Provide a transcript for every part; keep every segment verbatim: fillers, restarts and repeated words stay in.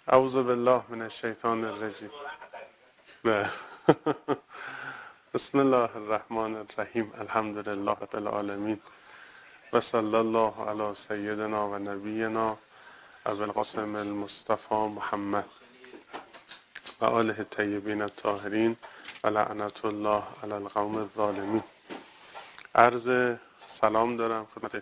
اعوذ بالله من الشیطان الرجیم. بسم الله الرحمن الرحیم. الحمد لله رب العالمین و صلی الله علی سیدنا و نبینا ابو القاسم المصطفى محمد و آله الطیبین الطاهرین و لعنت الله علی القوم الظالمین. عرض سلام دارم خدمت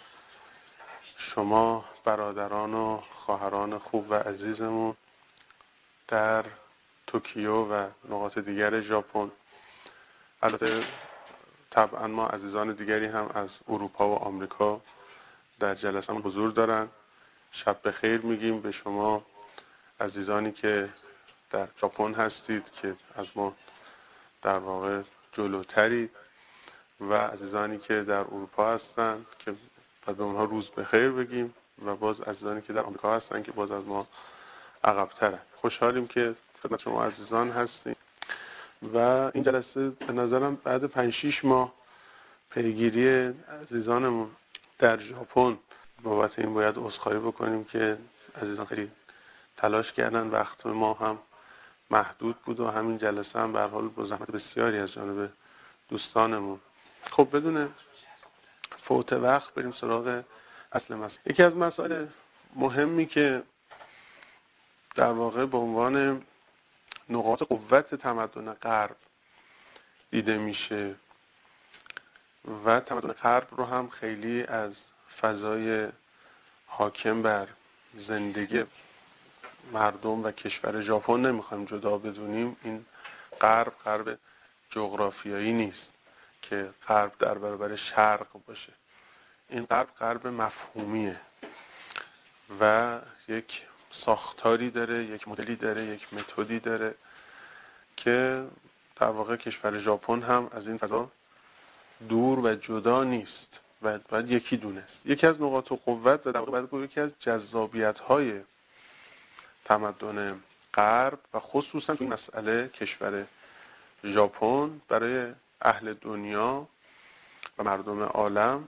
شما برادران و خواهران خوب و عزیزمون در توکیو و نقاط دیگر ژاپن. البته طبعا ما عزیزان دیگری هم از اروپا و آمریکا در جلسه حضور دارن. شب بخیر میگیم به شما عزیزانی که در ژاپن هستید که از ما در واقع جلوترید و عزیزانی که در اروپا هستن که باید به اونها روز بخیر بگیم و باز عزیزانی که در آمریکا هستن که باز از ما عقب‌ترن. خوشحالیم که خدمت شما عزیزان هستیم و این جلسه به نظرم بعد پنج شیش ماه پیگیری عزیزانمون در ژاپن بابت این باید عذرخواهی بکنیم که عزیزان خیلی تلاش کردن، وقت ما هم محدود بود و همین جلسه هم به هر حال با زحمت بسیاری از جانب دوستانمون. خب بدون فوت وقت بریم سراغ اصل مسئله. یکی از مسائل مهمی که در واقع به عنوان نقاط قوت تمدن غرب دیده میشه و تمدن غرب رو هم خیلی از فضای حاکم بر زندگی مردم و کشور ژاپن نمیخوایم جدا بدونیم. این غرب غرب جغرافیایی نیست که غرب در برابر شرق باشه. این غرب غرب مفهومیه و یک ساختاری داره، یک مدلی داره، یک متدی داره که در واقع کشور ژاپن هم از این فضا دور و جدا نیست و باید یکی دونست. یکی از نقاط قوت و در واقع باید گفت یکی از جذابیت‌های تمدن غرب و خصوصا این مسئله کشور ژاپن برای اهل دنیا و مردم عالم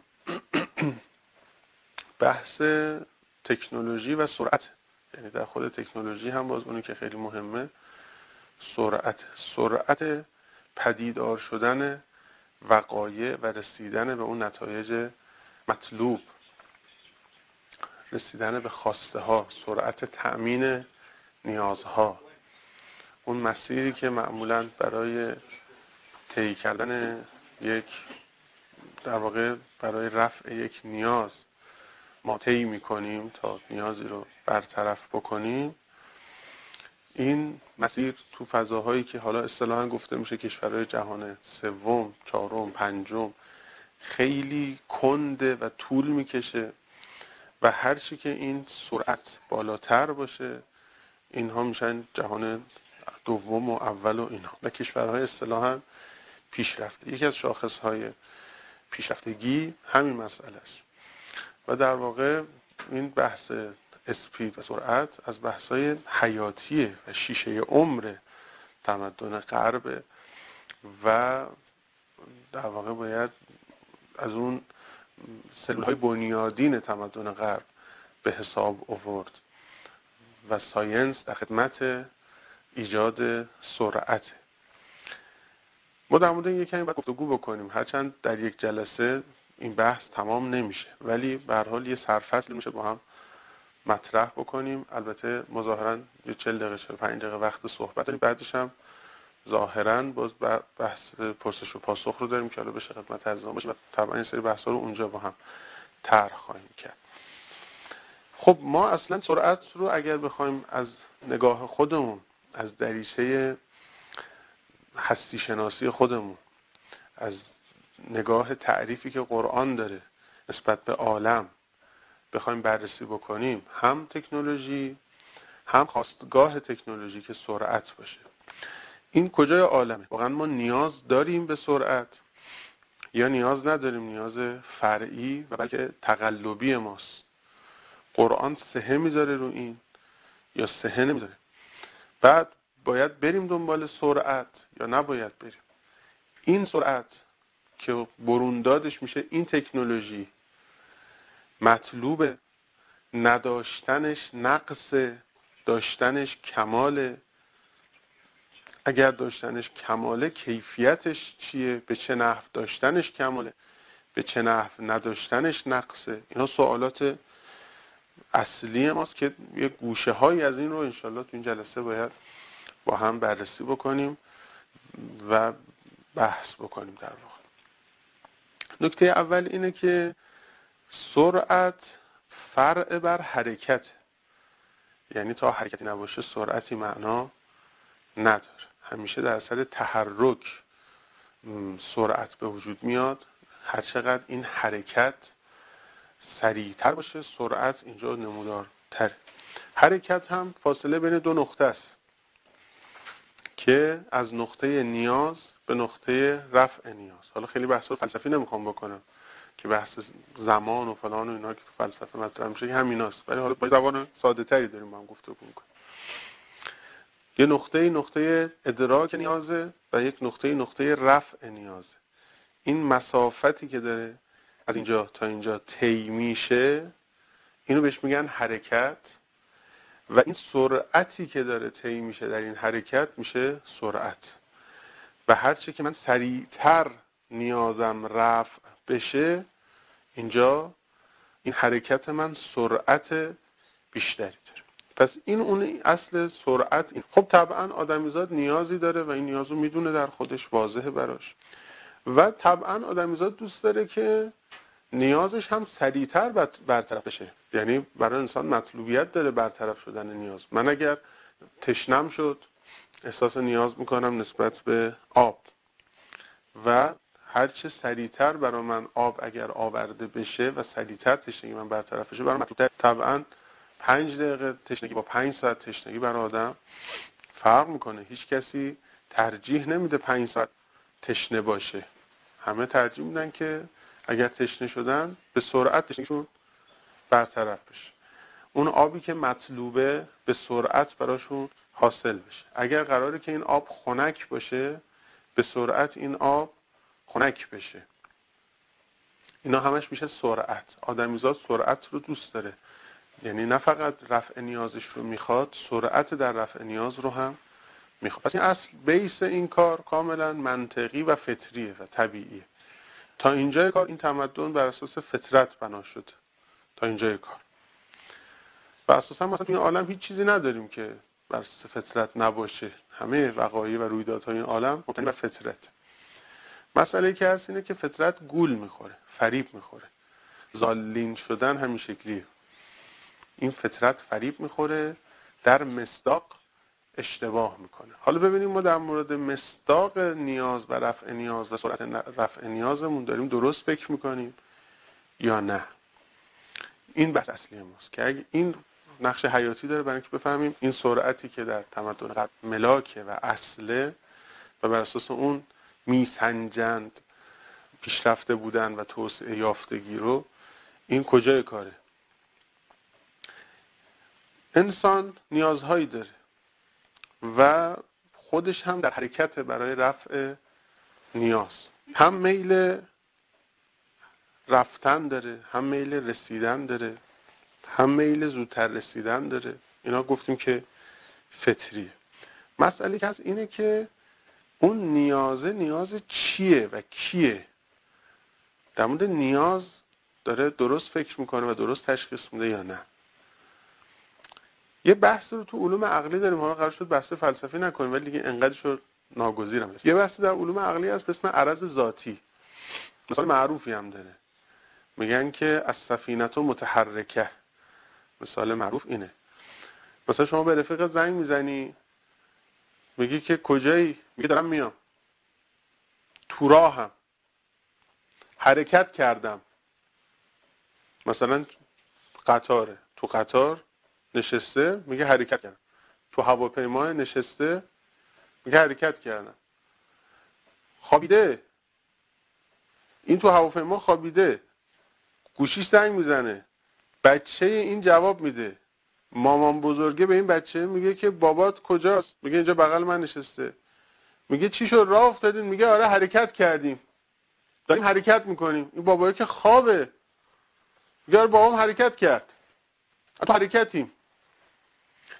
بحث تکنولوژی و سرعت. یعنی در خود تکنولوژی هم باز اونی که خیلی مهمه سرعت سرعت پدیدار شدن وقایع و رسیدن به اون نتایج مطلوب، رسیدن به خواسته ها، سرعت تأمین نیازها. اون مسیری که معمولاً برای طی کردن یک در واقع برای رفع یک نیاز ما طی می‌کنیم تا نیازی رو برطرف بکنیم، این مسیر تو فضاهایی که حالا اصطلاحاً گفته میشه کشورهای جهان سوم، چهارم، پنجم خیلی کنده و طول میکشه و هرچی که این سرعت بالاتر باشه اینها میشن جهان دوم و اول و اینها و کشورهای اصطلاحاً پیشرفته. یکی از شاخصهای پیشرفتگی همین مسئله است و در واقع این بحث اسپید و سرعت از بحث‌های حیاتیه و شیشه عمر تمدن غرب و در واقع باید از اون سلول‌های بنیادین تمدن غرب به حساب آورد و ساینس در خدمت ایجاد سرعت. ما در مورد این یک کمی باید گفتگو بکنیم، هرچند در یک جلسه این بحث تمام نمیشه ولی به هر حال یه سرفصل میشه با هم مطرح بکنیم. البته مظاهراً یه چهل دقیقه چهل و پنج دقیقه وقت صحبت داریم، بعدش هم ظاهراً باز بحث پرسش و پاسخ رو داریم که حالا بشه خدمت عزیزان باشه و طبعا این سری بحث‌ها رو اونجا با هم طرح خواهیم کرد. خب ما اصلا سرعت رو اگر بخوایم از نگاه خودمون، از دریچه هستی شناسی خودمون، از نگاه تعریفی که قرآن داره نسبت به عالم بخوایم بررسی بکنیم، هم تکنولوژی هم خواستگاه تکنولوژی که سرعت باشه، این کجای عالمه؟ واقعا ما نیاز داریم به سرعت یا نیاز نداریم؟ نیاز فرعی و بلکه تقلبی ماست. قرآن سهه میذاره رو این یا سهه نمیذاره؟ بعد باید بریم دنبال سرعت یا نباید بریم؟ این سرعت که بروندادش میشه این تکنولوژی مطلوب نداشتنش نقص داشتنش کماله؟ اگر داشتنش کماله کیفیتش چیه؟ به چه نحو داشتنش کماله؟ به چه نحو نداشتنش نقصه؟ اینا سوالات اصلی ماست که یه گوشه هایی از این رو انشالله تو این جلسه باید با هم بررسی بکنیم و بحث بکنیم. در واقع نکته اول اینه که سرعت فرع بر حرکت، یعنی تا حرکتی نباشه سرعتی معنا نداره. همیشه در اثر تحرک سرعت به وجود میاد. هر چقدر این حرکت سریعتر باشه سرعت اینجا نمودارتر. حرکت هم فاصله بین دو نقطه است که از نقطه نیاز به نقطه رفع نیاز. حالا خیلی بحث رو فلسفی نمیخوام بکنم که بحث زمان و فلان و اینا که تو فلسفه مطرح میشه همیناست، ولی حالا با زبان ساده تری داریم با هم گفتگو میکنیم. یه نقطه نقطه ادراک نیازه و یک نقطه نقطه رفع نیازه. این مسافتی که داره از اینجا تا اینجا طی میشه اینو بهش میگن حرکت و این سرعتی که داره طی میشه در این حرکت میشه سرعت. و هرچه که من سریعتر نیازم رفع بشه اینجا این حرکت من سرعت بیشتری داره. پس این اون اصل سرعت. این خب طبعا آدمیزاد نیازی داره و این نیازو میدونه در خودش، واضحه براش، و طبعا آدمیزاد دوست داره که نیازش هم سریعتر برطرف بشه. یعنی برای انسان مطلوبیت داره برطرف شدن نیاز. من اگر تشنم شد احساس نیاز میکنم نسبت به آب و هرچه سریعتر برای من آب اگر آورده بشه و سریعتر تشنگی من برطرف بشه برای مطلوبیت. طبعا پنج دقیقه تشنگی با پنج ساعت تشنگی برای آدم فرق میکنه. هیچ کسی ترجیح نمیده پنج ساعت تشنه باشه. همه ترجیح میدن که اگر تشنه شدن به سرعت تشنگیشون برطرف بشه. اون آبی که مطلوبه به سرعت براشون حاصل بشه. اگر قراره که این آب خنک باشه به سرعت این آب خنک بشه. اینا همش میشه سرعت. آدمیزاد سرعت رو دوست داره. یعنی نه فقط رفع نیازش رو میخواد، سرعت در رفع نیاز رو هم میخواد. پس این اصل بیس این کار کاملا منطقی و فطریه و طبیعیه. تا اینجای کار این تمدن بر اساس فطرت بنا شده. تا اینجای کار و اساسا مثلا این عالم هیچ چیزی نداریم که بر اساس فطرت نباشه. همه وقایع و رویدادهای این عالم مبتنی بر فطرت. مسئله که هست اینه که فطرت گول میخوره، فریب میخوره. ضالین شدن همین شکلیه. این فطرت فریب میخوره، در مصداق اشتباه میکنه. حالا ببینیم ما در مورد مصداق نیاز و رفع نیاز و سرعت رفع نیازمون داریم درست فکر میکنیم یا نه. این بحث اصلی ماست که اگه این نقش حیاتی داره برای اینکه بفهمیم این سرعتی که در تمدن قبل ملاکه و اصله و بر اساس اون میسنجند پیشرفته بودن و توسعه یافتگی رو، این کجای کاره. انسان نیازهایی داره و خودش هم در حرکت برای رفع نیاز. هم میل رفتن داره، هم میل رسیدن داره، هم میل زودتر رسیدن داره. اینا گفتیم که فطریه. مسئله که هست اینه که اون نیازه نیاز چیه و کیه. در مورد نیاز داره درست فکر میکنه و درست تشخیص میده یا نه. یه بحث رو تو علوم عقلی داریم. حالا قرار شد بحث فلسفی نکنیم ولی دیگه انقدرش رو ناگزیرم. یه بحث در علوم عقلی هست به اسم عرض ذاتی. مثال معروفی هم داره. میگن که از سفینه متحرکه. مثال معروف اینه. مثلا شما به رفیق زنگ میزنی میگی که کجایی؟ میگه دارم میام. تو راهم. حرکت کردم. مثلا قطاره. تو قطار نشسته میگه حرکت کردم. تو هواپیما نشسته میگه حرکت کردم. خوابیده. این تو هواپیما خوابیده. گوشیش زنگ میزنه. بچه این جواب میده. مامان بزرگه به این بچه میگه که بابات کجاست؟ میگه اینجا بغل من نشسته. میگه چی شد راه افتادین؟ میگه آره حرکت کردیم. داریم حرکت میکنیم. این بابایی که خوابه. میگه آره بابام حرکت کرد. تو حرکتیم.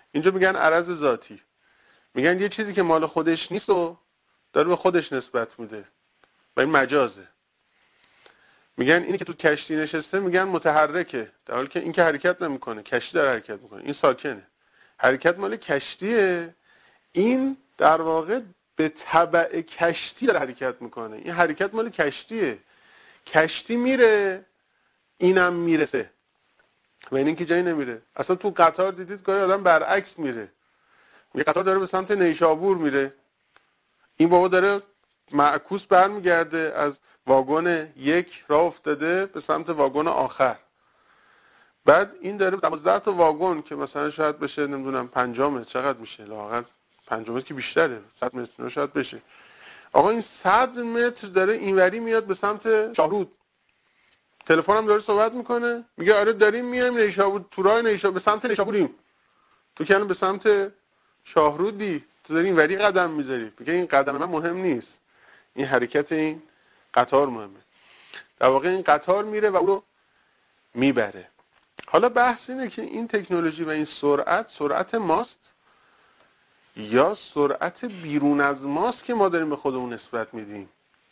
اینجا میگن عرض ذاتی، میگن یه چیزی که مال خودش نیست و داره به خودش نسبت میده و این مجازه. میگن اینی که تو کشتی نشسته میگن متحرکه، در حالی که این که حرکت نمیکنه، کشتی داره حرکت میکنه، این ساکنه. حرکت مال کشتیه، این در واقع به تبع کشتی داره حرکت میکنه، این حرکت مال کشتیه. کشتی میره اینم میرسه و این که جایی نمیره. اصلا تو قطار دیدید گاهی آدم برعکس میره، یه قطار داره به سمت نیشابور میره، این بابا داره معکوس برمیگرده از واگن یک راه افتاده به سمت واگن آخر. بعد این داره دوازده تا واگن که مثلا شاید بشه نمیدونم پنجامه، چقدر میشه لااقل پنجامه که بیشتره، صد متر شاید بشه. آقا این صد متر داره اینوری میاد به سمت شاهرود، تلفن هم داره صحبت میکنه، میگه آره داریم میایم نیشابور، تو راه نیشابور به سمت نیشابوریم. تو که الان به سمت شاهرودی، تو داری اینوری قدم میذاری. میگه این قدم من مهم نیست، این حرکت این قطار مهمه. در واقع این قطار میره و او رو میبره. حالا بحث اینه که این تکنولوژی و این سرعت سرعت ماست یا سرعت بیرون از ماست که ما داریم به خودمون نسبت میدیم.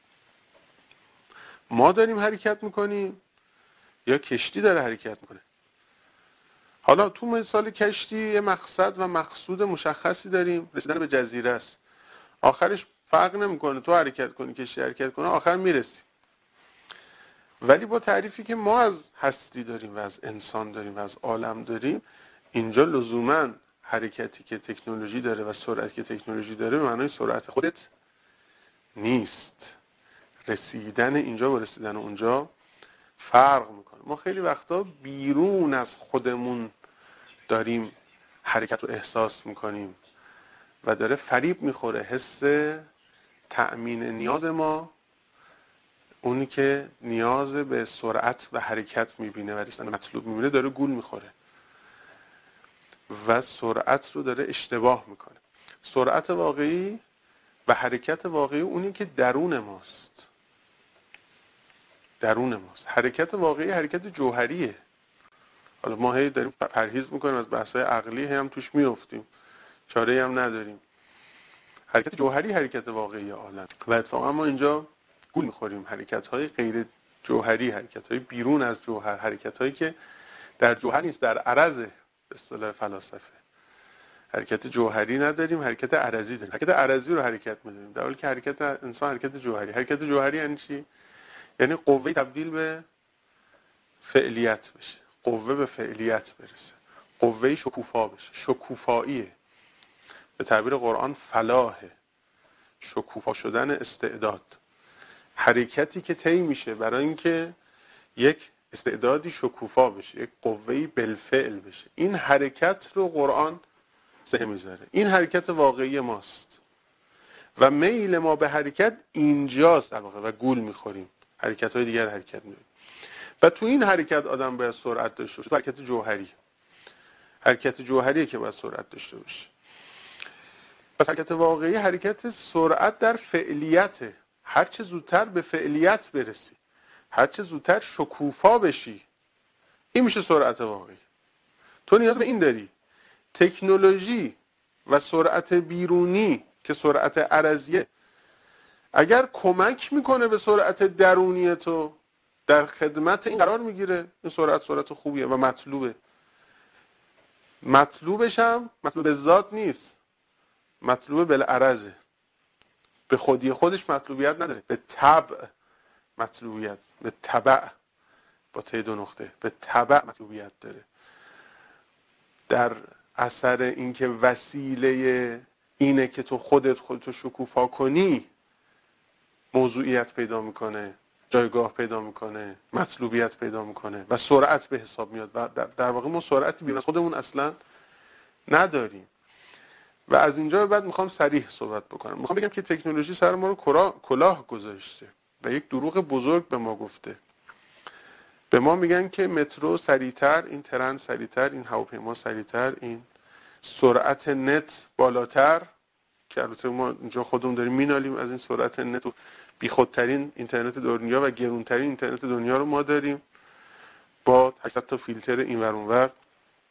ما داریم حرکت میکنیم یا کشتی داره حرکت میکنه. حالا تو مثال کشتی یه مقصد و مقصود مشخصی داریم، رسیدن به جزیره است. آخرش فرق نمیکنه تو حرکت کنی کشتی حرکت کنه، آخر میرسی. ولی با تعریفی که ما از هستی داریم و از انسان داریم و از عالم داریم، اینجا لزوما حرکتی که تکنولوژی داره و سرعتی که تکنولوژی داره به معنای سرعت خودت نیست. رسیدن اینجا و رسیدن اونجا فرق میکنه. ما خیلی وقتا بیرون از خودمون داریم حرکت رو احساس میکنیم و داره فریب میخوره حس تأمین نیاز ما، اونی که نیاز به سرعت و حرکت میبینه و رسیدن مطلوب میبینه داره گول میخوره و سرعت رو داره اشتباه میکنه. سرعت واقعی و حرکت واقعی اونی که درون ماست، درون ماست. حرکت واقعی حرکت جوهریه. حالا ما هی داریم پرهیز میکنیم از بحث‌های عقلی، هم توش میافتیم، چاره‌ای هم نداریم. حرکت جوهری حرکت واقعی عالم و اتفاقا ما اینجا گول میخوریم. حرکت‌های غیر جوهری، حرکت‌های بیرون از جوهر، حرکت‌هایی که در جوهر نیست، در عرض به اصطلاح فلاسفه. حرکت جوهری نداریم، حرکت عرضی داریم. حرکت عرضی رو حرکت می‌دونیم، در حالی که حرکت انسان حرکت جوهری. حرکت جوهری یعنی چی؟ یعنی قوه تبدیل به فعلیت بشه، قوه به فعلیت برسه، قوه شکوفا بشه، شکوفاییه. به تعبیر قرآن فلاحه، شکوفا شدن استعداد. حرکتی که طی میشه برای اینکه یک استعدادی شکوفا بشه، یک قوه‌ای بالفعل بشه. این حرکت رو قرآن سه میذاره. این حرکت واقعی ماست و میل ما به حرکت اینجاست در واقع و گول میخوریم، حرکت‌های دیگر حرکت می‌کنیم. و تو این حرکت آدم باید سرعت داشته باشه. تو حرکت جوهری، حرکت جوهریه که باید سرعت داشته باشه. پس حرکت واقعی حرکت سرعت در فعلیته. هر چه زودتر به فعلیت برسی، هر چه زودتر شکوفا بشی، این میشه سرعت واقعی. تو نیاز به این داری. تکنولوژی و سرعت بیرونی که سرعت عرضیه اگر کمک میکنه به سرعت درونی تو، در خدمت این قرار میگیره، این سرعت سرعت خوبیه و مطلوبه. مطلوبش هم مطلوب ذات نیست، مطلوب بالعرضه. به خودی خودش مطلوبیت نداره، به طبع مطلوبیت، به تبع با ته دو نقطه، به تبع مطلوبیت داره. در اثر اینکه وسیله اینه که تو خودت خودتو شکوفا کنی، موضوعیت پیدا میکنه، جایگاه پیدا میکنه، مطلوبیت پیدا میکنه و سرعت به حساب میاد. و در واقع ما سرعتی بیرون از خودمون اصلا نداریم. و از اینجا به بعد میخوام صریح صحبت بکنم. میخوام بگم که تکنولوژی سر ما رو کلاه گذاشته و یک دروغ بزرگ به ما گفته. به ما میگن که مترو سریعتر، این ترن سریعتر، این هواپیما سریعتر، این سرعت نت بالاتر، که البته ما اینجا خودمون داریم مینالیم از این سرعت نت و بیخودترین اینترنت دنیا و گرونترین اینترنت دنیا رو ما داریم با هشتصد تا فیلتر این ور اون ور.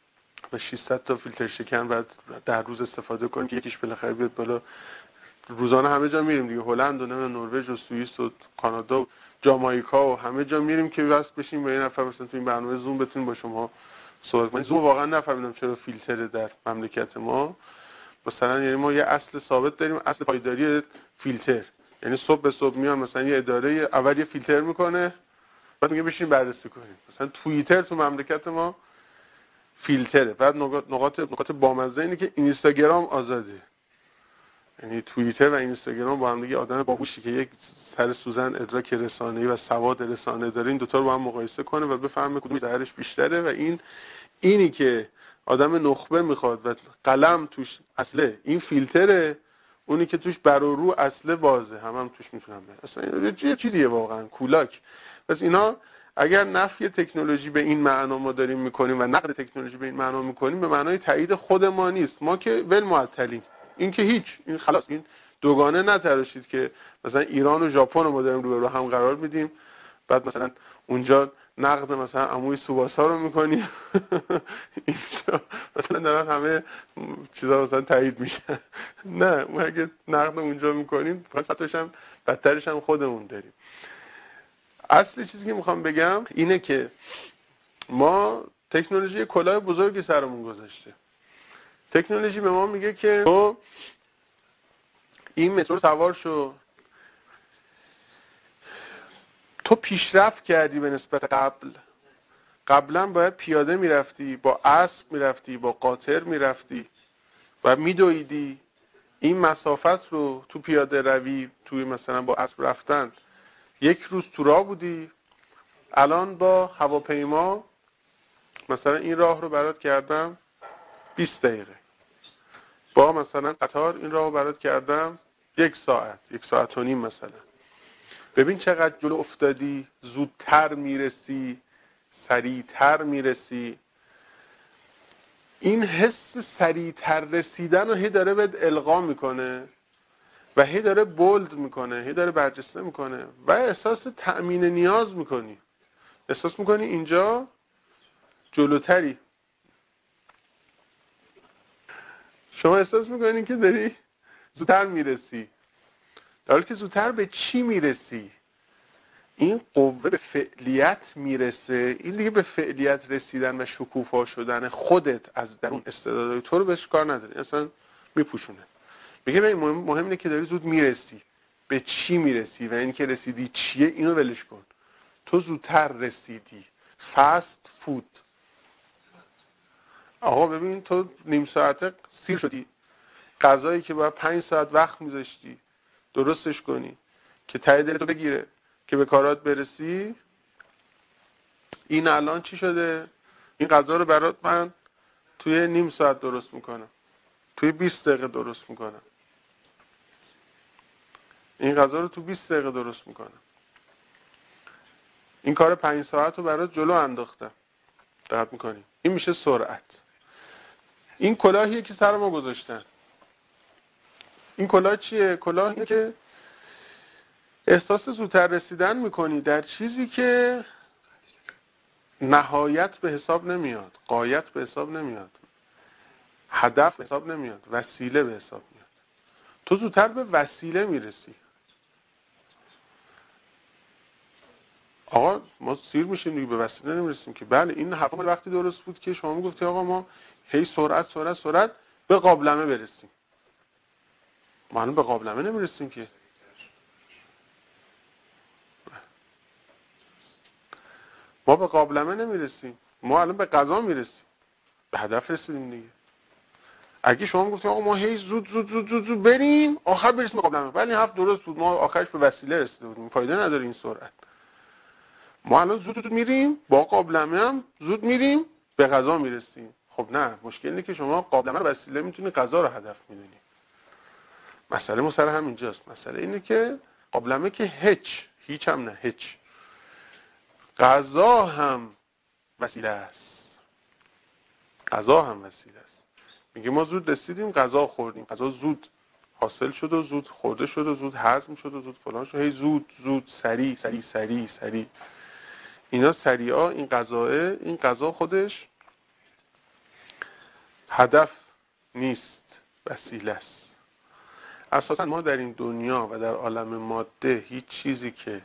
و ششصد تا فیلتر شکن بعد در روز استفاده کنیم که یکیش بالاخره بیاد بالا. روزانه همه جا میریم دیگه، هلند و نروژ و سوئیس و کانادا و جامائیکا و همه جا میریم که واسه بشیم با این نفر مثلا تو این برنامه زوم بتونیم با شما صحبت کنیم. زوم واقعا نفهمیدم چرا فیلتره در مملکت ما. مثلا یعنی ما یه اصل ثابت داریم، اصل پایداری فیلتر، یعنی صبح به صبح میان مثلا یه اداره اول یه فیلتر میکنه بعد میگه بشین بررسی کنیم. مثلا توییتر تو مملکت ما فیلتره. بعد نقاط نقاط بامزه اینه که اینستاگرام آزاده، یعنی توییتر و اینستاگرام با هم دیگه آدم باهوشی که یک سر سوزن ادراک رسانه‌ای و سواد رسانه داره این دوتا رو با هم مقایسه کنه و بفهمه کدوم ضررش بیشتره. و این اینی که آدم نخبه میخواد و قلم توش اصله این فیلتره، اونی که توش بر و رو اصله بازه، هم هم توش میتونم بره. اصلا یه چیزیه واقعا کولاک. پس اینا اگر نفی تکنولوژی به این معنا ما داریم میکنیم و نقد تکنولوژی به این معنا میکنیم، به معنای تایید خود ما نیست. ما که ول معطلیم، این که هیچ، این خلاص، این دوگانه نتراشید که مثلا ایران و ژاپن رو ما داریم رو به رو هم قرار میدیم، بعد مثلا اونجا نقد مثلا عموی سوباسا رو میکنیم اینجا مثلا دارن همه چیزا مثلا تایید میشن. نه، ما اگه نقد اونجا میکنیم فقط هم بدترش هم خودمون داریم. اصل چیزی که میخوام بگم اینه که ما تکنولوژی کلاه بزرگی سرمون گذاشته. تکنولوژی به ما میگه که تو این مترو سوار شو، تو پیشرفت کردی به نسبت قبل. قبلا باید پیاده میرفتی، با اسب میرفتی، با قاطر میرفتی و میدویدی. این مسافت رو تو پیاده روی، توی مثلا با اسب رفتن یک روز تو راه بودی. الان با هواپیما مثلا این راه رو برات کردم بیست دقیقه، با مثلا قطار این راه رو برات کردم یک ساعت، یک ساعت و نیم مثلا. ببین چقدر جلو افتادی، زودتر میرسی، سریعتر میرسی. این حس سریعتر رسیدن رو هی داره بهت القا میکنه و هی داره بولد میکنه، هی داره برجسته میکنه و احساس تأمین نیاز میکنی. احساس میکنی اینجا جلوتری. شما احساس میکنی که داری زودتر میرسی، در حالی که زودتر به چی میرسی؟ این قوه به فعلیت میرسه. این دیگه به فعلیت رسیدن و شکوفا شدن خودت از درون استعدادهای تو رو بهش کار نداری، اصلا میپوشونه. میگه ببین مهم, مهم اینه که داری زود میرسی. به چی میرسی و این که رسیدی چیه اینو ولش کن. تو زودتر رسیدی. فست فود. آقا ببین تو نیم ساعته سیر شدی. غذایی که باید پنج ساعت وقت میذاشتی درستش کنی که ته دلتو بگیره که به کارات برسی، این الان چی شده؟ این غذا رو برات من توی نیم ساعت درست میکنم، توی بیست دقیقه درست میکنم. این غذا رو تو بیست دقیقه درست میکنم. این کار پنج ساعت رو برات جلو انداختم. دقت میکنی؟ این میشه سرعت. این کلاهیه که سر ما گذاشتن. این کلاه چیه؟ کلاه اینه که احساس زودتر رسیدن میکنی در چیزی که نهایت به حساب نمیاد، غایت به حساب نمیاد، هدف به حساب نمیاد، وسیله به حساب میاد. تو زودتر به وسیله میرسی. آقا ما سیر میشیم دیگه، به وسیله نمیرسیم که. بله این حرفا وقتی درست بود که شما میگفتی آقا ما هی سرعت سرعت سرعت به قابلمه برسیم. ما الان به قابلمه نمیرسیم که. ما به قابلمه نمیرسیم، ما الان به غذا میرسیم، به هدف رسیدیم دیگه. اگه شما میگفتید آقا ما هی زود زود زود زود, زود بریم آخر برسیم به قابلمه، ولی این حرف درست بود، ما آخرش به وسیله رسیده بودیم، فایده نداره این سرعت. ما الان زود زود میریم، با قابلمه هم زود میریم به غذا میرسیم. خب نه، مشکل اینه که شما قابلمه رو وسیله میتونی، غذا رو هدف میدونی. مسئله مسئله همینجاست. مسئله اینه که قابلمه که هیچ هیچ هم نه هیچ، غذا هم وسیله است. غذا هم وسیله است. میگه ما زود رسیدیم، غذا خوردیم، غذا زود حاصل شد و زود خورده شد و زود هضم شد و زود فلان شد. هی زود زود سریع سریع سریع سریع. اینا سریعا این غذاه، این غذا خودش هدف نیست، وسیله است. اساسا ما در این دنیا و در عالم ماده هیچ چیزی که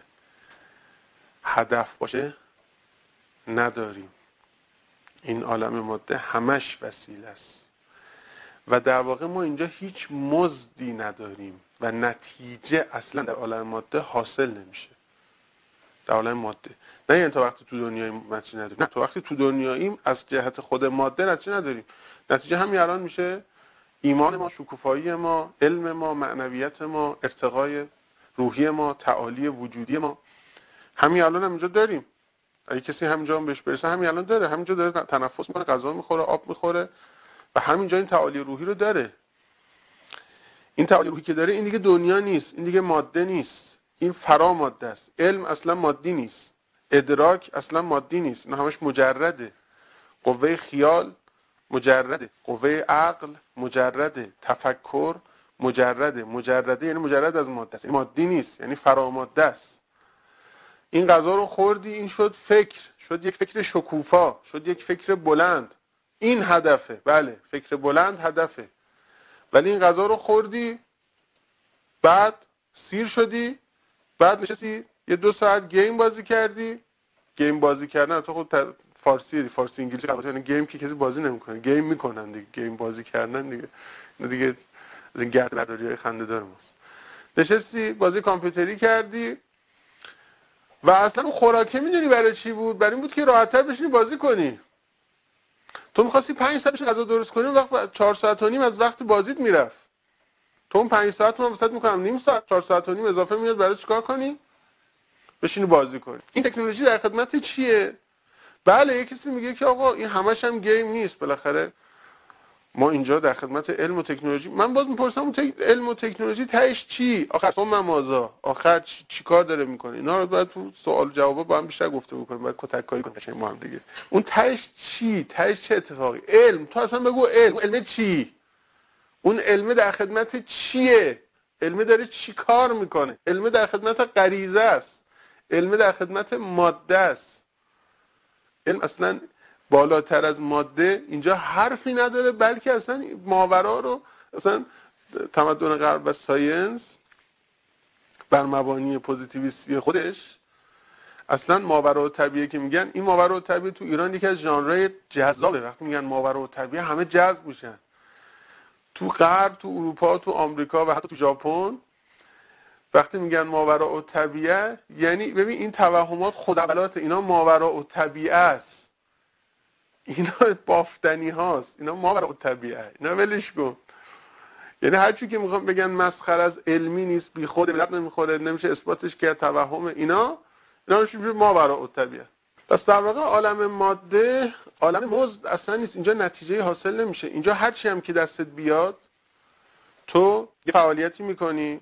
هدف باشه نداریم. این عالم ماده همش وسیله است و در واقع ما اینجا هیچ مزدی نداریم و نتیجه اصلا در عالم ماده حاصل نمیشه. در عالم ماده نه، یعنی تا وقتی تو دنیای نتیجه نداریم، نه، تا وقتی تو دنیاییم از جهت خود ماده نتیجه نداریم. نتیجه همین الان میشه ایمان ما، شکوفایی ما، علم ما، معنویت ما، ارتقای روحی ما، تعالی وجودی ما. همین الان هم اینجا داریم. اگه کسی همینجا هم بهش برسه همین الان داره، همینجا داره تنفس میکنه، غذا میخوره، آب میخوره و همینجا این تعالی روحی رو داره. این تعالی روحی که داره این دیگه دنیا نیست، این دیگه ماده نیست، این فرا ماده است. علم اصلا مادی نیست، ادراک اصلا مادی نیست، اینا همش مجرده. قوه خیال مجرده، قوه عقل مجرده، تفکر مجرده. مجرده یعنی مجرد از ماده است، مادی نیست، یعنی فرا ماده است. این غذا رو خوردی، این شد فکر، شد یک فکر شکوفا، شد یک فکر بلند. این هدفه، بله، فکر بلند هدفه. ولی این غذا رو خوردی، بعد سیر شدی، بعد نشستی یه دو ساعت گیم بازی کردی. گیم بازی کردن تو خود فارسی فارسی انگلیسی قبول، یعنی گیم که کسی بازی نمیکنه، گیم میکنن دیگه. گیم بازی کردن دیگه دیگه از این گرد برداری‌های خنده‌دار ماست. نشستی بازی کامپیوتری کردی و اصلا اون خوراکه میدونی برای چی بود؟ برای این بود که راحت‌تر بشینی بازی کنی. تو می‌خواستی پنج ساعت بشین غذا درست کنی، وقت چهار ساعت و نیم از وقت بازیت میرفت. تو اون پنج ساعت من واسط میکنم نیم ساعت، چهار ساعت و نیم اضافه میاد برای چیکار کنی؟ بشینی بازی کنی. این تکنولوژی در خدمت چیه؟ بله، یه کسی میگه که آقا این همش هم گیم نیست، بالاخره ما اینجا در خدمت علم و تکنولوژی. من باز میپرسم اون تک... علم و تکنولوژی تهش چی؟ آخر تو ممازا آخر چی, چی کار داره میکنه؟ اینا رو باید تو سوال جوابا با هم بیشتر گفته بکنیم، باید کتک کاری کنیم ما هم دیگه. اون تهش چی؟ تهش چه اتفاقی؟ علم. تو اصلا بگو علم، علم چی؟ اون علم در خدمت چیه؟ علم داره چی کار میکنه؟ علم در خدمت غریزه است، علم در خدمت ماده است. علم اصلا بالاتر از ماده اینجا حرفی نداره، بلکه اصلا ماورا رو، اصلا تمدن غرب و ساینس بر مبانی پوزیتیویستی خودش اصلا ماورا طبیعه که میگن، این ماورا طبیعه تو ایران یکی از ژانرهای جذابه. وقتی میگن ماورا طبیعه همه جذب میشن. تو غرب، تو اروپا، تو آمریکا و حتی تو ژاپن وقتی میگن ماوراء الطبیعه، یعنی ببین این توهمات خودعبلات، اینا ماوراء الطبیعه است، اینا بافتنی هاست، اینا ماوراء الطبیعه، اینا ولش کن. یعنی هر چی که میخوام بگن مسخره از علمی نیست، بی خود به درد نمیخوره، نمیشه اثباتش کرد، توهمه، اینا اینا میشه ماوراء الطبیعه. پس در واقع عالم ماده عالم مزد اصلا نیست. اینجا نتیجه حاصل نمیشه. اینجا هر چی هم که دستت بیاد تو یه فعالیتی میکنی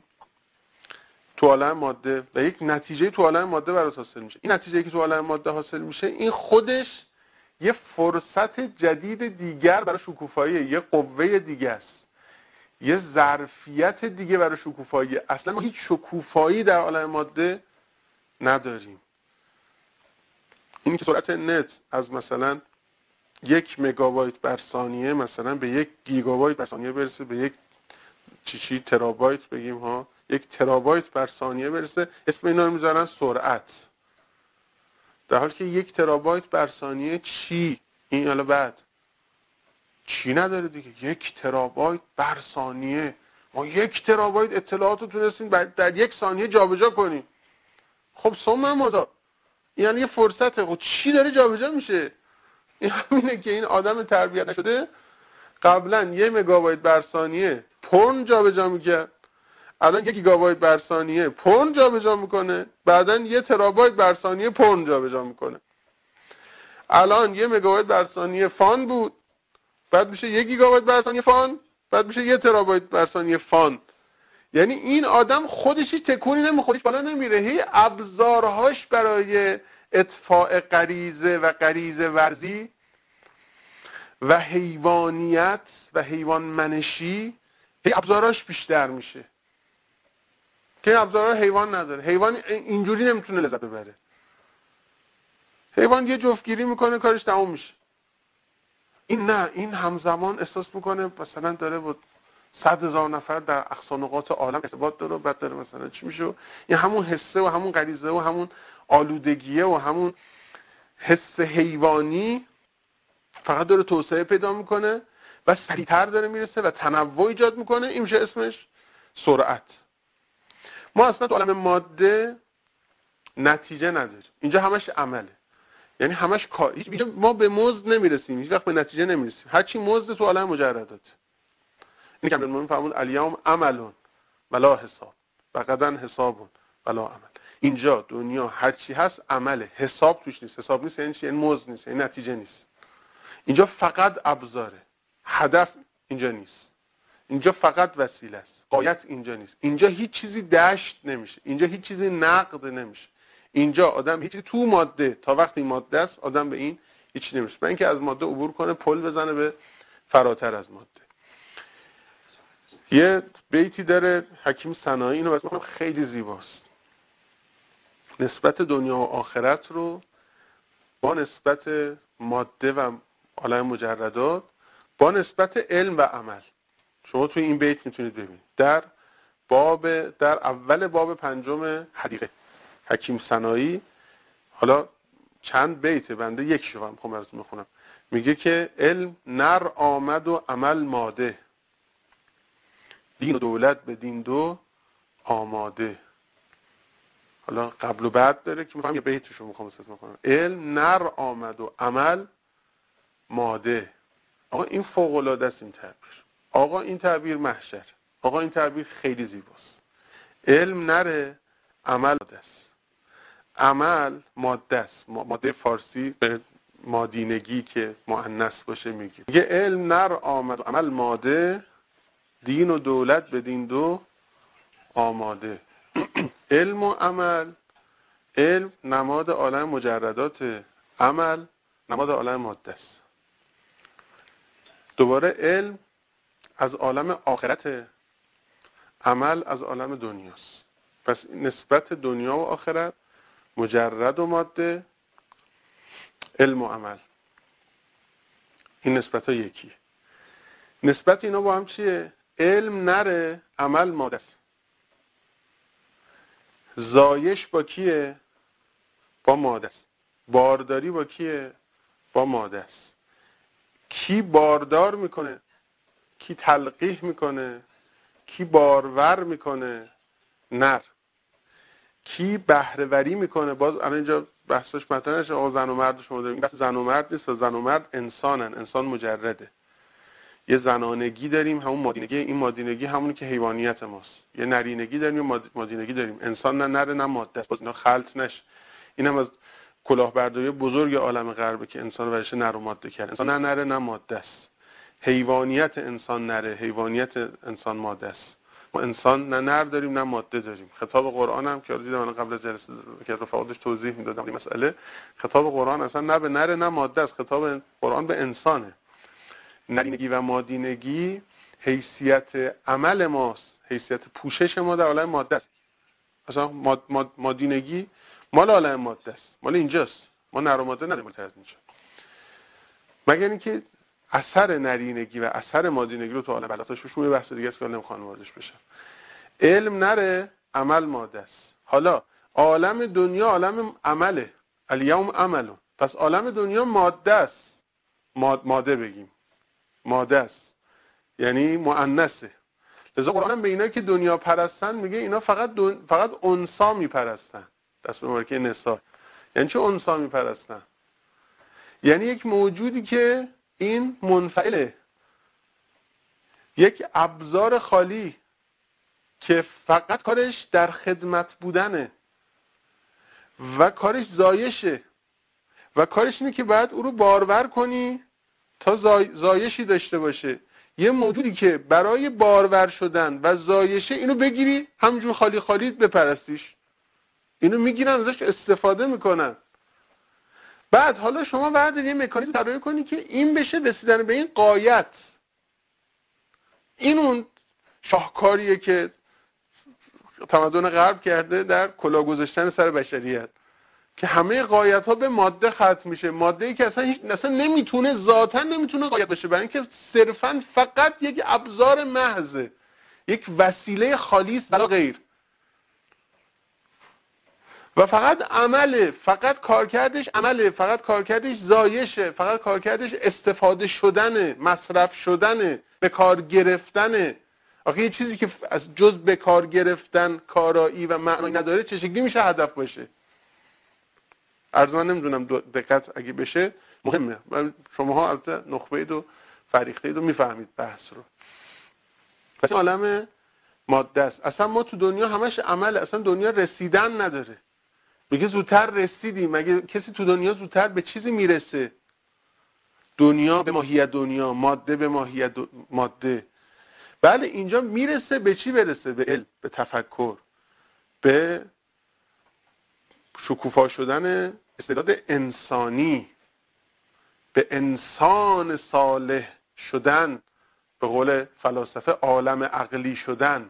تو عالم ماده و یک نتیجه تو عالم ماده برات حاصل میشه. این نتیجه‌ای که تو عالم ماده حاصل میشه این خودش یه فرصت جدید دیگر برای شکوفایی، یه قوه دیگه است، یه ظرفیت دیگه برای شکوفایی. اصلا ما هیچ شکوفایی در عالم ماده نداریم. این که سرعت نت از مثلا یک مگابایت بر ثانیه مثلا به یک گیگابایت بر ثانیه برسه، به یک چی چی ترابایت بگیم ها، یک ترابایت بر ثانیه برسه، اسم اینا رو میذارن سرعت. در حالی که یک ترابایت بر ثانیه چی؟ این حالا بعد چی نداره دیگه. یک ترابایت بر ثانیه، ما یک ترابایت اطلاعات رو تونستیم در یک ثانیه جابجا کنیم. خب ثم ماذا؟ یعنی یه فرصته. خب چی داره جابجا میشه؟ این همینه که این آدم تربیت نشده قبلا یه مگابایت بر ثانیه پرن جابجا میکرد، الان یک گیگابایت بر ثانیه پرن جابجا میکنه، بعدن یه ترابایت بر ثانیه پرن جابجا میکنه. الان یه مگابایت بر ثانیه فان بود، بعد میشه یک گیگابایت بر ثانیه فان، بعد میشه یه ترابایت بر ثانیه فان. یعنی این آدم خودش هیچ تکونی نمیخوره، خودش بالا نمیره، هی ابزارهاش برای اطفاء غریزه و غریزه ورزی و حیوانیت و حیوان منشی، هی ابزارهاش بیشتر میشه که ابزارها حیوان نداره. حیوان اینجوری نمیتونه لذت ببره. حیوان یه جفتگیری میکنه کارش تموم میشه. این نه، این همزمان احساس میکنه مثلا داره با صد هزار نفر در اقصا نقاط عالم ارتباط داره و بعد داره مثلا چی میشه. این همون حسه و همون غریزه و همون آلودگیه و همون حس حیوانی فقط داره توسعه پیدا میکنه و سریعتر داره میرسه و تنوع ایجاد میکنه. این میشه اسمش سرعت. ما اصلا تو عالم ماده نتیجه نداریم، اینجا همش عمله، یعنی همش کار. ما به مزد نمیرسیم، هیچ وقت به نتیجه نمیرسیم، هرچی مزد تو عالم مجردات. این که المؤمنین فرمود الیوم عملون ولا حساب و غدا حسابون ولا عمل. اینجا دنیا هرچی هست عمله، حساب توش نیست. حساب نیست یعنی چی؟ یعنی مزد نیست، یعنی نتیجه نیست. اینجا فقط ابزاره، هدف اینجا نیست. اینجا فقط وسیله است، غایت اینجا نیست. اینجا هیچ چیزی دشت نمیشه، اینجا هیچ چیزی نقد نمیشه. اینجا آدم هیچ چیزی تو ماده، تا وقتی ماده است آدم به این هیچ نمیشه. من اینکه از ماده عبور کنه، پل بزنه به فراتر از ماده. یه بیتی داره حکیم سنایی، اینو واسه خیلی زیباست. نسبت دنیا و آخرت رو با نسبت ماده و عالم مجردات با نسبت علم و عمل شما توی این بیت میتونید ببینید. در باب در اول باب پنجم حدیقه حکیم سنایی، حالا چند بیته، بنده یکیشو هم میخوام براتون بخونم. میگه که علم نر آمد و عمل ماده، دین و دولت به دین دو آماده. حالا قبل و بعد داره که میخوام یه بیتشو میخوام استفاده کنم. علم نر آمد و عمل ماده. آقا این فوق العاده است این تعبیر. آقا این تعبیر محشر. آقا این تعبیر خیلی زیباست. علم نره، عمل ماده است. عمل ماده است. ماده فارسی به مادینگی که مؤنث باشه میگیم. میگه علم نر آمد و عمل ماده، دین و دولت به دین دو آماده. علم و عمل، علم نماد عالم مجردات، عمل نماد عالم ماده است. دوباره علم از عالم آخرت، عمل از عالم دنیاست. پس نسبت دنیا و آخرت، مجرد و ماده، علم و عمل، این نسبت ها یکی. نسبت اینا با هم چیه؟ علم نره، عمل ماده است. زایش با کیه؟ با ماده است. بارداری با کیه؟ با ماده است. کی باردار میکنه؟ کی تلقیح میکنه؟ کی بارور میکنه؟ نر. کی بهره‌وری میکنه؟ باز الان اینجا بحثش مطرح نشه آقا زن و مرد شما داریم. بحث زن و مرد نیست، زن و مرد انسانن، انسان مجرده. یه زنانگی داریم، همون مادینگی، این مادینگی همونی که حیوانیت ماست. یه نرینگی داریم، یه مادینگی داریم. انسان نه نره نه ماده است. باز اینا خلط نشه. این هم از کلاهبرداری بزرگ عالم غربه که انسان ورش نر و ماده کرد. انسان نه نره نه ماده است. حیوانیت انسان نره، حیوانیت انسان ماده است. ما انسان نه نر داریم نه ماده داریم. خطاب قرآن هم که دیدم من قبل از جلسه که رفاقاتش توضیح میدادم این مسئله، خطاب قرآن اصلا نه به نر نه ماده است. خطاب قرآن به انسانه. نرینگی و مادینگی حیثیت عمل ماست، حیثیت پوشش ما در عالم ماده است. اصلا ماد ماد مادینگی مال عالم ماده است، مال اینجاست. ما نر و ماده نداریم از اینجا. مگر اینکه اثر نرینگی و اثر مادینگی رو تو عالم بلاتاش بشون یه بحث دیگه است که نمیخوام واردش بشم. علم نره، عمل ماده است. حالا عالم دنیا عالم عمله، الیوم عملون. پس عالم دنیا ماده است. ماد ماده بگیم ماده است، یعنی مؤنثه. لذا قرآن هم به اینا که دنیا پرستن میگه اینا فقط دن... فقط انسا میپرستن. دست مبارکه نساء. یعنی چه انسا میپرستن؟ یعنی یک موجودی که این منفعله، یک ابزار خالی که فقط کارش در خدمت بودنه و کارش زایشه و کارش اینه که باید او رو بارور کنی تا زای... زایشی داشته باشه. یه موجودی که برای بارور شدن و زایشه اینو بگیری همجور خالی خالی بپرستیش، اینو میگیرن ازش استفاده میکنن. بعد حالا شما بعد یه مکانیزم طراحی کنی که این بشه رسیدن به این غایت. این اون شاهکاریه که تمدن غرب کرده در کلاه گذاشتن سر بشریت. که همه غایت ها به ماده ختم میشه، ماده ای که اصلا هیچ اصلا نمیتونه ذاتا نمیتونه غایت بشه، برای اینکه صرفا فقط یک ابزار محضه، یک وسیله خالیست بلا غیر و فقط عمله، فقط کارکردش عمله، فقط کارکردش زایشه، فقط کارکردش استفاده شدنه، مصرف شدنه، به کار گرفتنه. آخه یه چیزی که از جز به کار گرفتن کارایی و معنی نداره چه شکلی میشه هدف باشه؟ ارزما نمیدونم دقت اگه بشه مهمه. من شماها البته نخبه اید و فریخته اید و میفهمید بحث رو. پس عالم ماده است. اصلا ما تو دنیا همش عمله، اصلا دنیا رسیدن نداره. میگه زودتر رسیدیم، مگه کسی تو دنیا زودتر به چیزی میرسه؟ دنیا به ماهیت دنیا، ماده به ماهیت ماده. بله اینجا میرسه به چی برسه؟ به علم، به تفکر، به شکوفا شدن استعداد انسانی، به انسان صالح شدن، به قول فلاسفه عالم عقلی شدن.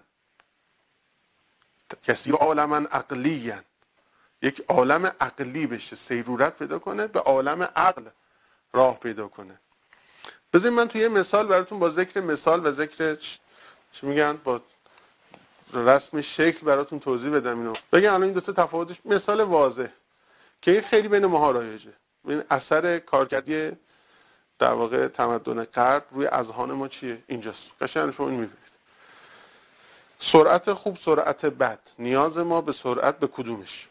کسی عالما عقلی هن. یک عالم عقلی بشه، سیرورت پیدا کنه، به عالم عقل راه پیدا کنه. بذارید من توی یه مثال براتون با ذکر مثال و ذکر چی میگن با رسم شکل براتون توضیح بدم اینو. بگم الان این دو تا تفاوتش مثال واضح که این خیلی بین ماها رایجه. این اثر کارکردی در واقع تمدن غرب روی اذهان ما چیه؟ اینجاست. قشنگ شما این میبینید. سرعت خوب، سرعت بد. نیاز ما به سرعت به کدومش؟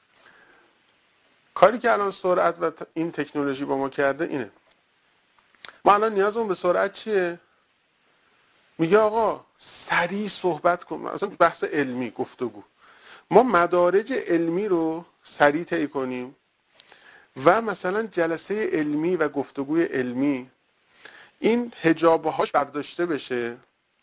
کاری که الان سرعت و این تکنولوژی با ما کرده اینه. ما الان نیازمون به سرعت چیه؟ میگه آقا سریع صحبت کن. اصلا بحث علمی گفتگو. ما مدارج علمی رو سریع طی کنیم و مثلا جلسه علمی و گفتگوی علمی این حجابهاش برداشته بشه.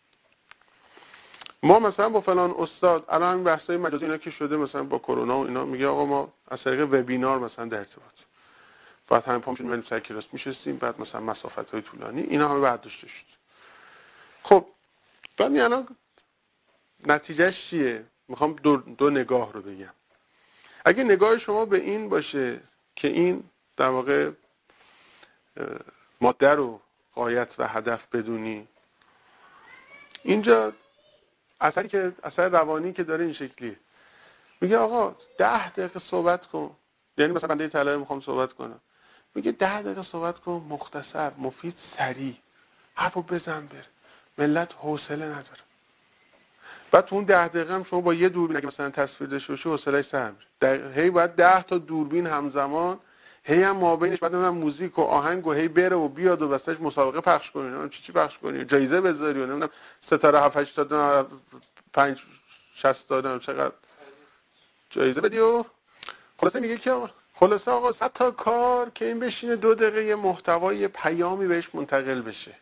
ما مثلا با فلان استاد الان همین بحثای مجازی اینا که شده مثلا با کرونا و اینا، میگه آقا ما از طریق وبینار مثلا در ارتباط بعد همین پامون میریم سر کلاس میشستیم، بعد مثلا مسافت‌های طولانی اینا همه برداشته شد. خب بعد الان نتیجهش چیه؟ میخوام دو, دو نگاه رو بگم. اگه نگاه شما به این باشه که این در واقع ماده رو غایت و هدف بدونی، اینجا اثری که اثر روانی که داره این شکلیه. میگه آقا ده دقیقه صحبت کن، یعنی مثلا بنده طلبه میخوام صحبت کنم، میگه ده دقیقه صحبت کن، مختصر، مفید، سریع، حرفو بزن بره. ملت حوصله نداره. بعد تو اون ده دقیقه هم شما با یه دوربین اگه مثلا تصویر داشته باشی حوصله‌اش سر میره. هی باید ده تا دوربین همزمان، هی هم مابینش بعد من موزیک و آهنگ و هی بره و بیاد و واسش مسابقه پخش کنی، اون چی چی پخش کنی، جایزه بذاری و نمیدونم ستاره هفت هشت تا پنج شصت تا چقدر جایزه بدی. و خلاصه میگه که خلاصه آقا صد تا کار که این بشینه دو دقیقه یه محتوای پیامی بهش منتقل بشه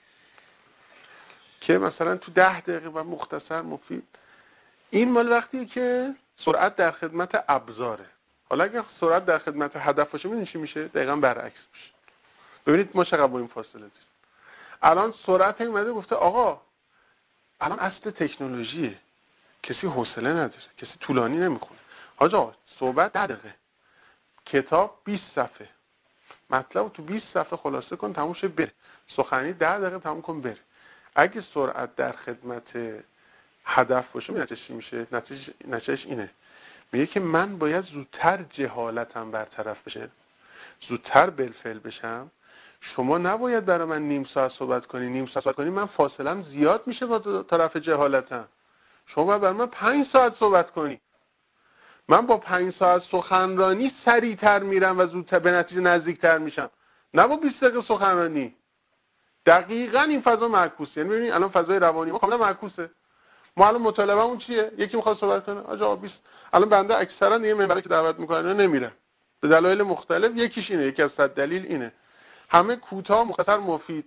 که مثلا تو ده دقیقه و مختصر مفید. این مال وقتیه که سرعت در خدمت ابزاره. حالا اگه سرعت در خدمت هدف باشه ببینید چی میشه؟ دقیقاً برعکس میشه. ببینید ما چقدر با این فاصله داریم. الان سرعت اومده گفته آقا الان اصل تکنولوژیه، کسی حوصله نداره، کسی طولانی نمیخونه. حاج آقا صحبت ده دقیقه، کتاب بیست صفحه، مطلب تو بیست صفحه خلاصه کن تموم شه بره. سخنرانی ده دقیقه تموم کن بره. اگه سرعت در خدمت هدف باشه نتیجهش چی میشه؟ نتیجهش نتیجهش اینه، میگه که من باید زودتر جهالتم برطرف بشه، زودتر بالفعل بشم. شما نباید برای من نیم ساعت صحبت کنی، نیم ساعت صحبت کنی من فاصلم زیاد میشه با طرف جهالتم. شما باید برای من پنج ساعت صحبت کنی. من با پنج ساعت سخنرانی سریعتر میرم و زودتر به نتیجه نزدیکتر میشم، نه با بیست دقیقه سخنرانی. دقیقاً این فضا معکوسه. یعنی ببینید الان فضای روانی ما کاملا معکوسه. ما الان مطالبهمون چیه؟ یکی میخواد صحبت کنه، آقا بیست. الان بنده اکثرا دیگه منبری که دعوت میکنن نمیرم به دلایل مختلف. یکیش اینه، یکی از صد دلیل اینه. همه کوتاه، مختصر، مفید.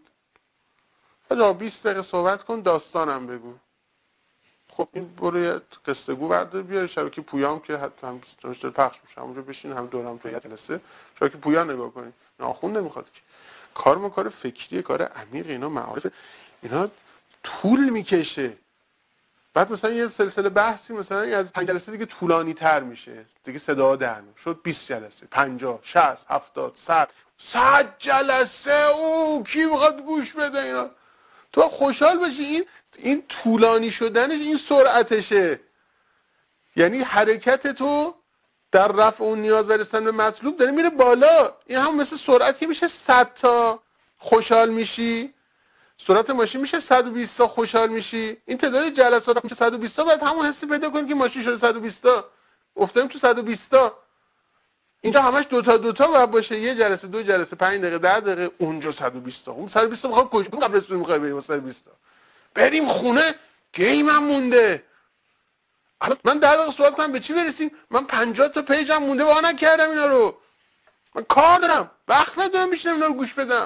آقا بیست دقیقه صحبت کن، داستانم بگو. خب این برو قصه گو ورده بیار شبکه پویام که حتی هم داشته پخش میشه، همونجا بشین هم دورم تو جلسه شبکه پویا نگاه کنید. ناخون نمیخواد که. کار ما کار فکریه، کار عمیق، اینا معارف، اینا طول میکشه. بعد مثلا یه سلسله بحثی مثلا از پنج جلسه دیگه طولانی تر میشه، دیگه صدا در میاد، شد بیست جلسه، پنجاه، شصت، هفتاد، صد، صد جلسه. او کی میخواد گوش بده اینا؟ تو خوشحال باشی این این طولانی شدنش، این سرعتشه. یعنی حرکت تو در رفع اون نیاز و رسیدن به مطلوب داره میره بالا. این هم مثل سرعت که میشه صد تا خوشحال میشی، سرعت ماشین میشه صد و بیست تا خوشحال میشی. این تعداد جلسات میشه صد و بیست تا، بعد همون حسی پیدا کنی که ماشین شده صد و بیست تا، افتادیم تو صد و بیست تا. اینجا همش دو تا دو تا باید باشه، یه جلسه، دو جلسه، پنج دقیقه، ده دقیقه. اونجا صد و بیست تا. اون صد و بیست تا میخواد کجا قبل رسون میخوای بریم صد و بیست تا؟ بریم خونه، گیمم مونده. الان من ده دقیقه صحبت کنم به چی برسیم؟ من پنجاه تا پیجم مونده وا نکردم اینا رو. من کار دارم، وقت ندارم بشینم اینا رو گوش بدم.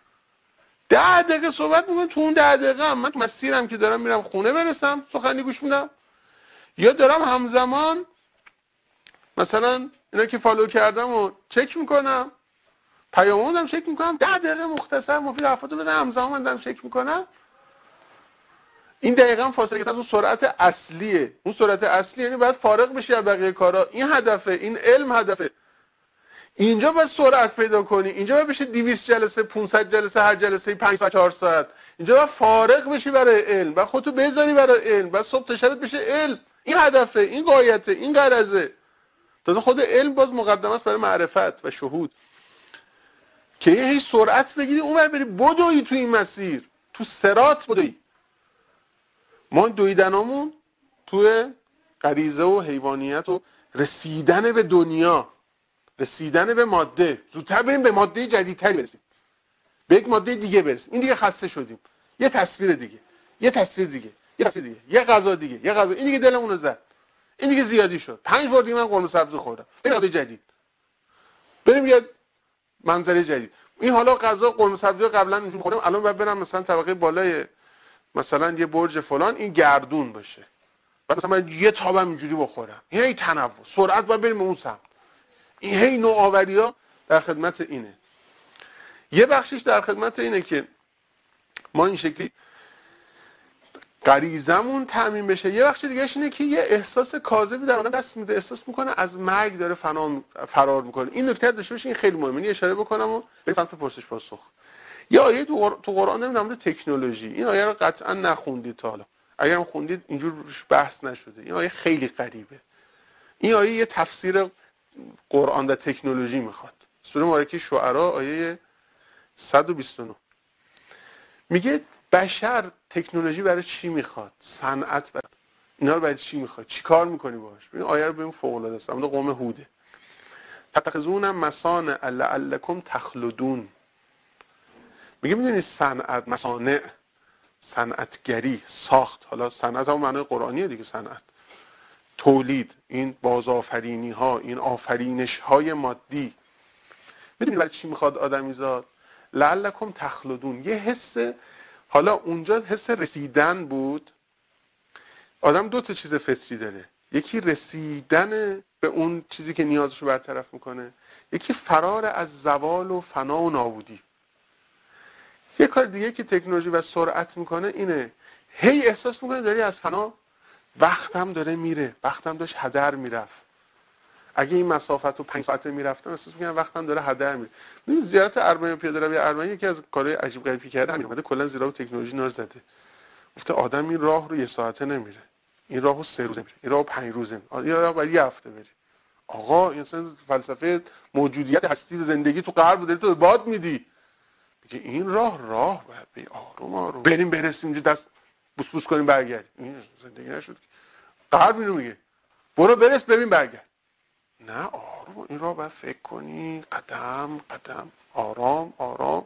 ده دقیقه صحبت میکنم، تو اون ده دقیقه هم من تو مسیرم که دارم میرم خونه برسم سخنی گوش میدم، یا دارم همزمان مثلا اینا که فالو کردم و چک میکنم، پیامو دارم چک میکنم، ده دقیقه مختصر مفید حرفاتو بدم، همزمان من دارم چک میکنم. این دقیقاً فاصله که از اون سرعت اصلیه. اون سرعت اصلی یعنی باید فارغ بشی از بقیه کارا. این هدفه، این علم هدفه. اینجا باید سرعت پیدا کنی. اینجا باید بشه دویست جلسه، پانصد جلسه، هر جلسه پنج ساعت، چهار ساعت. اینجا باید فارغ بشی برای علم و خودتو بذاری برای علم و صبح تا شبت بشه علم. این هدفه، این غایته، این غرضه. تازه خود علم باز مقدمه است برای معرفت و شهود. که یه هی سرعت بگیری اونور بری بدوی تو این مسیر، تو صراط بدوی. ما دویدنامون توی غریزه و حیوانیت و رسیدن به دنیا، رسیدن به ماده، زودتر بریم به ماده جدیدتری برسیم، به یک ماده دیگه برسیم. این دیگه خسته شدیم، یه تصویر دیگه، یه تصویر دیگه، یه تصویر دیگه، یه غذا دیگه، یه غذا، این دیگه دلمون رو زد، این دیگه زیادی شد، پنج بار دیگه من قرمه سبزی خوردم، بریم غذا جدید، بریم یه منظره جدید. این حالا غذا قرمه سبزی قبلا اینجوری خوردم، الان باید برم مثلا طبقه بالای مثلا یه برج فلان این گردون باشه، بعد مثلا من یه تابم اینجوری بخورم. هی تنوع، سرعت باید بریم به اون سمت. این هی نوآوری‌ها در خدمت اینه. یه بخشش در خدمت اینه که ما این شکلی غریزمون تامین بشه. یه بخش دیگهش اینه که یه احساس کاذبی در آدم دست میده، احساس میکنه از مرگ داره فنا فرار میکنه. این نکته داشته باشه، این خیلی مهمه. این اشاره بکنم و بریم سمت پرسش پاسخ. یه آیه تو قرآن نمیدونم تکنولوژی، این آیه رو قطعا نخوندید تا حالا، اگر هم خوندید اینجور بحث نشده. این آیه خیلی غریبه. این آیه یه تفسیر قرآن و تکنولوژی میخواد. سوره مبارکه شعرا آیه صد و بیست و نه میگه بشر تکنولوژی برای چی میخواد؟ صنعت برای اینا رو برای چی میخواد؟ چی کار میکنی باهاش؟ این آیه رو ببین فوق العاده است. اما قوم هوده. تتخذون مصانع لعلکم تخلدون. میگه میدونی صنعت، مصانع، صنعتگری، ساخت، حالا صنعت هم معنای قرآنیه دیگه، صنعت، تولید، این بازآفرینی ها، این آفرینش های مادی. میدونی برای چی میخواد آدمیزاد؟ لعلکم تخلدون. یه حس، حالا اونجا حس رسیدن بود. آدم دو تا چیز فطری داره، یکی رسیدن به اون چیزی که نیازشو برطرف میکنه، یکی فرار از زوال و فنا و نابودی. یه کار دیگه که تکنولوژی و سرعت میکنه اینه، هی احساس میکنه داری از فنا، وقتم داره میره، وقتم داشت هدر میرفت. اگه این مسافت رو پنج ساعته میرفتم احساس میکنم وقتم داره هدر میره. ببین زیارت ارمنی، پیاده روی ارمنی یکی از کارهای عجیب غریبی کرده همین، اومده کلا زیرا تکنولوژی نار زده. گفته آدم این راه رو یه ساعته نمیره، این راهو سه روزه میره، این راهو پنج روزه میره، این راهو برای یه هفته بری. آقا این اصلا فلسفه موجودیت هستی و زندگی تو غرب داری تو به باد میدی. میگه این راه راه باید بی آروم آروم بریم برسیم اونجا دست بوس بوس کنیم برگردیم. این زندگی نشد. غرب اینو میگه برو برس ببین برگرد. نه آروم، این راه باید فکر کنی، قدم قدم، آرام آرام.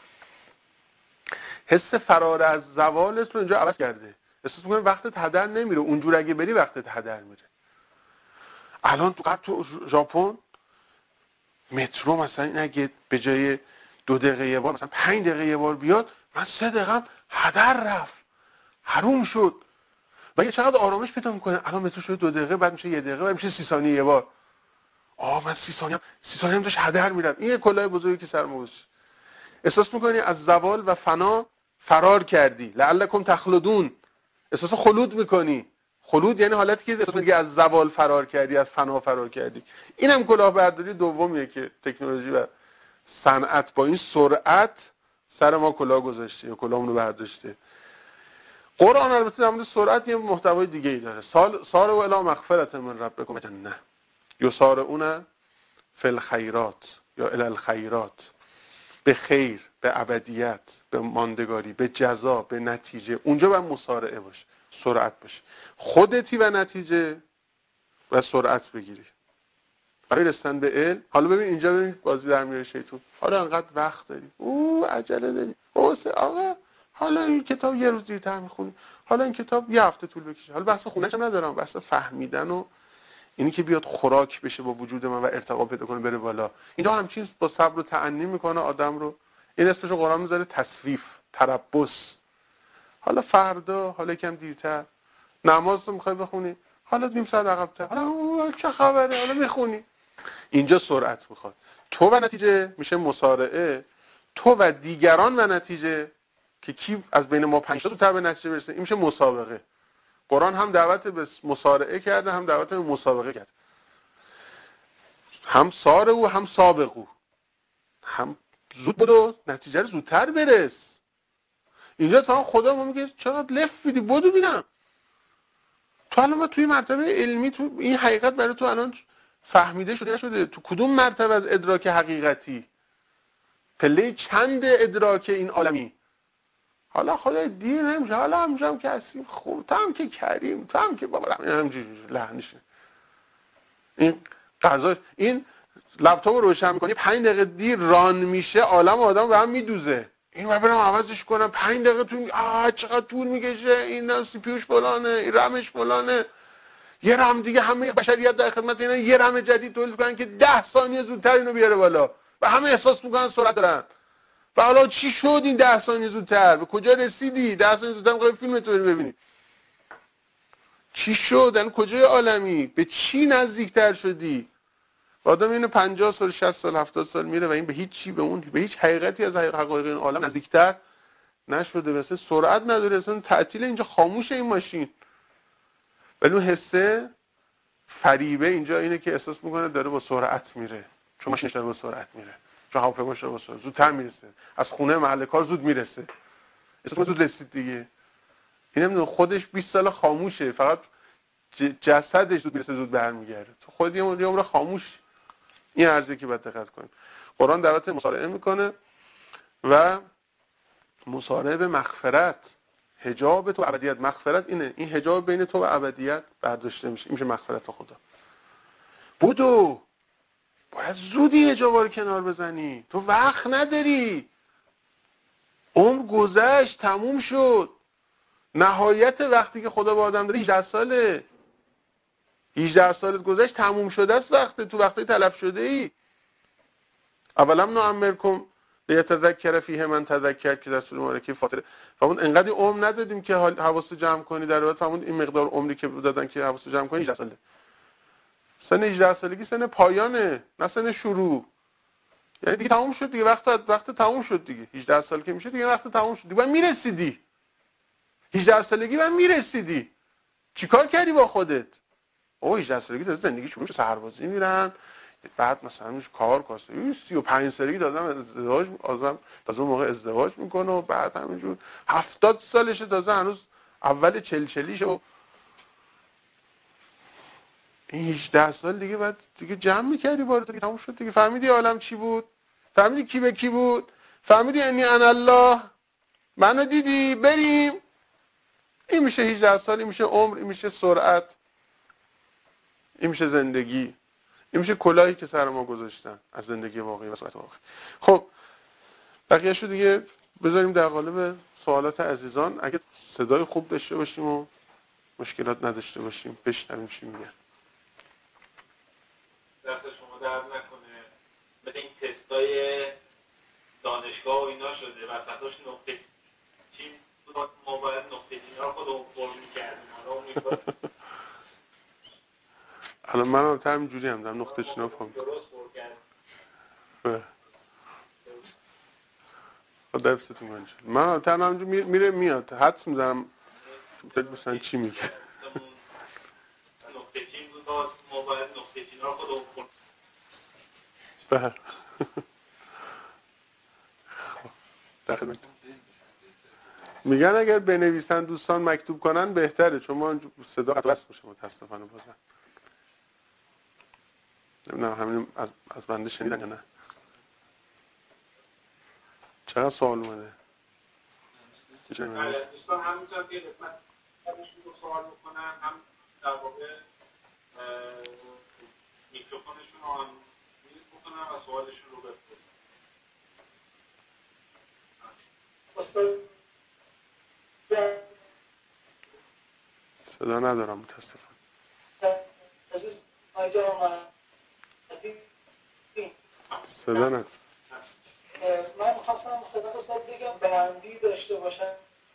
حس فرار از زوالت رو اینجا عوض کرده. احساس می‌کنی وقتت هدر نمیره، اونجور اگه بری وقتت هدر میره. الان تو قبل تو ژاپن مترو مثلا این اگه به جای دو دقیقه یه بار مثلا پنج دقیقه یه بار بیاد، من سه دقیقه هدر رفت، حروم شد. و یه چقدر آرامش پیدا میکنه. الان مترو شده دو دقیقه، بعد میشه یه دقیقه، بعد میشه سی ثانیه یه بار. آه من سی ثانیه سی ثانیه هم داشت هدر میرم. این کلاه بزرگی که سر ما گذاشت. احساس میکنی از زوال و فنا فرار کردی. لعلکم تخلدون. احساس خلود میکنی. خلود یعنی حالتی که احساس میکنی از زوال فرار کردی، از فنا فرار کردی. اینم کلاهبرداری دومیه که تکنولوژی و صنعت با این سرعت سر ما کلاه گذاشته یا کلاهمون رو برداشته. قرآن البته در مورد سرعت یه محتوای دیگه ای داره. سال سار و الی مغفرت من ربکم جنه یسارعون فی الخیرات یا الی الخیرات، به خیر، به ابدیت، به ماندگاری، به جزا، به نتیجه. اونجا باید مسارعه باشه، سرعت باشه. خودتی و نتیجه و سرعت بگیری برای رسیدن به علم. حالا ببین اینجا ببین بازی در میاره شیطون. حالا انقدر وقت داری، او عجله داری، اوسه آقا حالا این کتاب یه روز دیرتر میخونی، حالا این کتاب یه هفته طول بکشه. حالا بحث خونه‌ش هم ندارم، بحث فهمیدن و اینی که بیاد خوراک بشه با وجود من و ارتقا پیدا کنه بره بالا. اینجا همچین با صبر و تأنی میکنه آدم رو. این اسمشو قرآن میذاره تصویف، تربص. حالا فردا، حالا یکم دیرتر. نماز رو میخوای بخونی، حالا نیم ساعت عقب‌تر. حالا چه خبره، حالا میخونی. اینجا سرعت میخواد. تو و نتیجه میشه مسارعه. تو و دیگران و نتیجه که کی از بین ما پنج تا زودتر به نتیجه برسه، این میشه مسابقه. قرآن هم دعوت به مسارعه کرده، هم دعوت به مسابقه کرده. هم سارعوا هم سابقوا، هم زود بدو نتیجه رو زودتر برس. اینجا تا خدا ما میگه چرا لف میدی، بدو ببینم. تو الان توی مرتبه علمی تو این حقیقت برای تو الان فهمیده شده نشده؟ تو کدوم مرتبه از ادراک حقیقتی؟ پله چند ادراک این عالمی؟ حالا خدای دیر نمیشه، حالا همجام که هستیم خوب، تو هم که کریم، تو هم که بابا همینجوری لعنشه. این غذا، این لپتاپ رو روشن میکنی پنج دقیقه دیر ران میشه، عالم آدم به هم میدوزه. این من برم عوضش کنم پنج دقیقه طول، آه چقدر طول میکشه، این سی پی یوش فلانه، این رمش فلانه. یه رم دیگه همه بشریت در خدمت اینا یه رم جدید تولید کنن که ده ثانیه زودتر اینو بیاره بالا و همه احساس میکنن سرعت دارن. و حالا چی شد این ده ثانیه زودتر؟ به کجا رسیدی؟ ده ثانیه زودتر میخوای فیلمت رو ببینی. چی شد؟ یعنی کجای عالمی؟ به چی نزدیکتر شدی؟ آدم اینو پنجاه سال، شصت سال، هفتاد سال میره و این به هیچ چی، به اون به هیچ حقیقتی از حقایق این عالم نزدیکتر نشده. مثلا سرعت نداره، اصلا تعطیل، اینجا خاموشه این ماشین. ولی اون حسه فریبه اینجا اینه که احساس میکنه داره با سرعت میره، چون ماشینش داره با سرعت میره، چون هواپیماش داره با سرعت زودتر میرسه، از خونه محل کار زود میرسه، احساس زود رسید دیگه. این نمیدونه خودش بیست سال خاموشه، فقط جسدش زود میرسه زود برمیگرده. تو خود یه عمر خاموش. این ارزیه که باید دقت کنیم. قرآن دعوت مسارعه میکنه و مسارعه به مغفرت، حجاب تو ابدیت. مغفرت اینه، این حجاب بین تو و ابدیت برداشته میشه، این میشه مغفرت خدا. بودو باید زودی حجابا رو کنار بزنی، تو وقت نداری، عمر گذشت، تموم شد. نهایت وقتی که خدا به آدم داده هجده ساله. هجده سالت گذشت، تموم شده است وقت، تو وقتی تلف شده ای. اولم نعمرکم لیتذکر فیه من تذکر که در سوره مبارکه فاطر فرمود انقدر عمر ندادیم که حواستو جمع کنی. در واقع فرمود این مقدار عمری که دادن که حواستو جمع کنی هجده ساله. سن هجده سالگی سن پایانه، نه سن شروع. یعنی دیگه تموم شد دیگه، وقت وقت تموم شد دیگه. هجده سال که میشه دیگه وقت تموم شد. دیگه میرسیدی. هجده سالگی بعد میرسیدی. چیکار کردی با خودت؟ او هجده سالگی تازه زندگی شروع شد، سربازی میرن، بعد مثلا میشه کار کاسه. سی و پنج سالگی دادم ازدواج، آدم تازه موقع ازدواج میکنه و بعد همینجور هفتاد سالشه تازه هنوز اول چل چلیشه و این هجده سال دیگه بعد دیگه جمع میکردی بارو دیگه تموم شد دیگه. فهمیدی عالم چی بود؟ فهمیدی کی به کی بود؟ فهمیدی انی انا الله؟ منو دیدی؟ بریم. این میشه هجده سال، این میشه عمر، این میشه سرعت، این میشه زندگی، این میشه کلاهی که سر ما گذاشتن از زندگی واقعی و سرعت واقعی. خب بقیه‌شو دیگه بذاریم در قالب سوالات عزیزان. اگه صدای خوب داشته باشیم و مشکلات نداشته باشیم بشنویم چی میگن. دست شما درد نکنه. مثل این تستای دانشگاه و اینا شده وسطاش نقطه چین، ما باید نقطه چین ها خودمون پر می‌کردیم. حالا امیدوارم الان من هم همینجوری هم دارم نقطه چین ها پر می‌کنم. درست پر کردیم. خدا حفظتون کنه. من هم همینجوری میره میاد، حدس میزنم مثلا چی میگه؟ نقطه چین بود ما باید نقطه چین ها خودمون خود بله خب میگن اگر بنویسن دوستان مکتوب کنن بهتره، چون ما صدا قطع وصل میشه متاسفانه. بازم نمیدونم همین از از بنده شنیدن یا نه. چقدر سوال اومده؟ بله دوستان همینطور که قسمت همشون رو سوال میکنن، هم در واقع میکروفونشون رو آن میوت بکنن و سوالشون رو بپرسن. صدا ندارم متاسفانه. صدا ندارم. من می‌خواستم خدمت استاد بگم بندی داشته باشن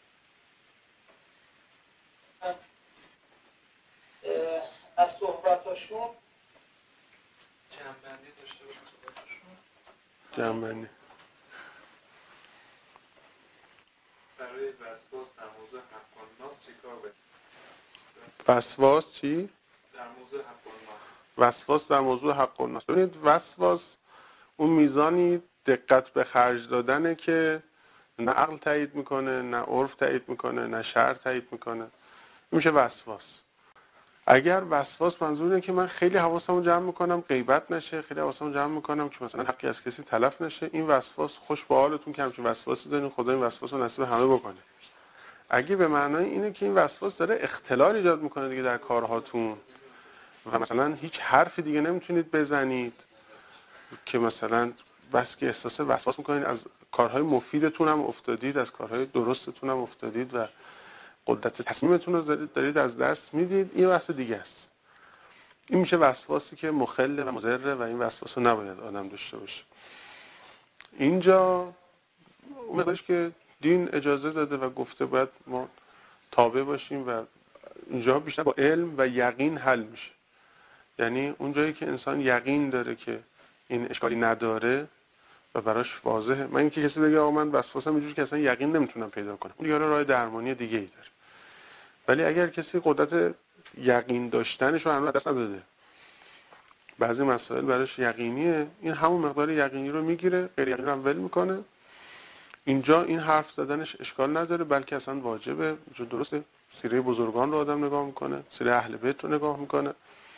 از صحبتاشون، جنبندی داشته باشن صحبتاشون. جنبندی برای وسواس در موضوع حق الناس چیکار باید؟ وسواس چی؟ در موضوع حق الناس. وسواس در موضوع حق الناس. ببینید وسواس اون میزانی دقت به خرج دادنه که نه عقل تایید میکنه، نه عرف تایید میکنه، نه شرع تایید میکنه. این میشه وسواس. اگر وسواس منظور اینه که من خیلی حواسمو جمع میکنم غیبت نشه، خیلی حواسمو جمع میکنم که مثلا حقی از کسی تلف نشه، این وسواس خوش به حالتون که همچین وسواسی دارین، خدا این وسواس رو نصیب همه بکنه. اگه به معنای اینه که این وسواس داره اختلال ایجاد میکنه دیگه در کارهاتون و مثلا هیچ حرفی دیگه نمیتونید بزنید که مثلا بس که احساس وسواس میکنید، از کارهای مفیدتون هم افتادید، از کارهای درستتون هم افتادید و قدرت تصمیمتون رو دارید از دست میدید، این بحث دیگه است. این میشه وسواسی که مخل و مضر و این وسواس رو نباید آدم داشته باشه. اینجا اون مقدارش که دین اجازه داده و گفته باید ما تابع باشیم و اینجا بیشتر با علم و یقین حل میشه. یعنی اون جایی که انسان یقین داره که این اشکالی نداره و براش واضحه. من اینکه کسی بگه آقا من وسواسم اینجوری که اصلا یقین نمیتونم پیدا کنم، اون دیگه راه درمانی دیگه ای داره. ولی اگر کسی قدرت یقین داشتنش رو هنوز دست نداده، بعضی مسائل براش یقینیه، این همون مقدار یقینی رو میگیره، غیر یقینی رو هم ول میکنه. اینجا این حرف زدنش اشکال نداره، بلکه اصلا واجبه. جو درسته سیره بزرگان رو آدم نگاه میکنه، سیره اهل بیت رو نگاه میکنه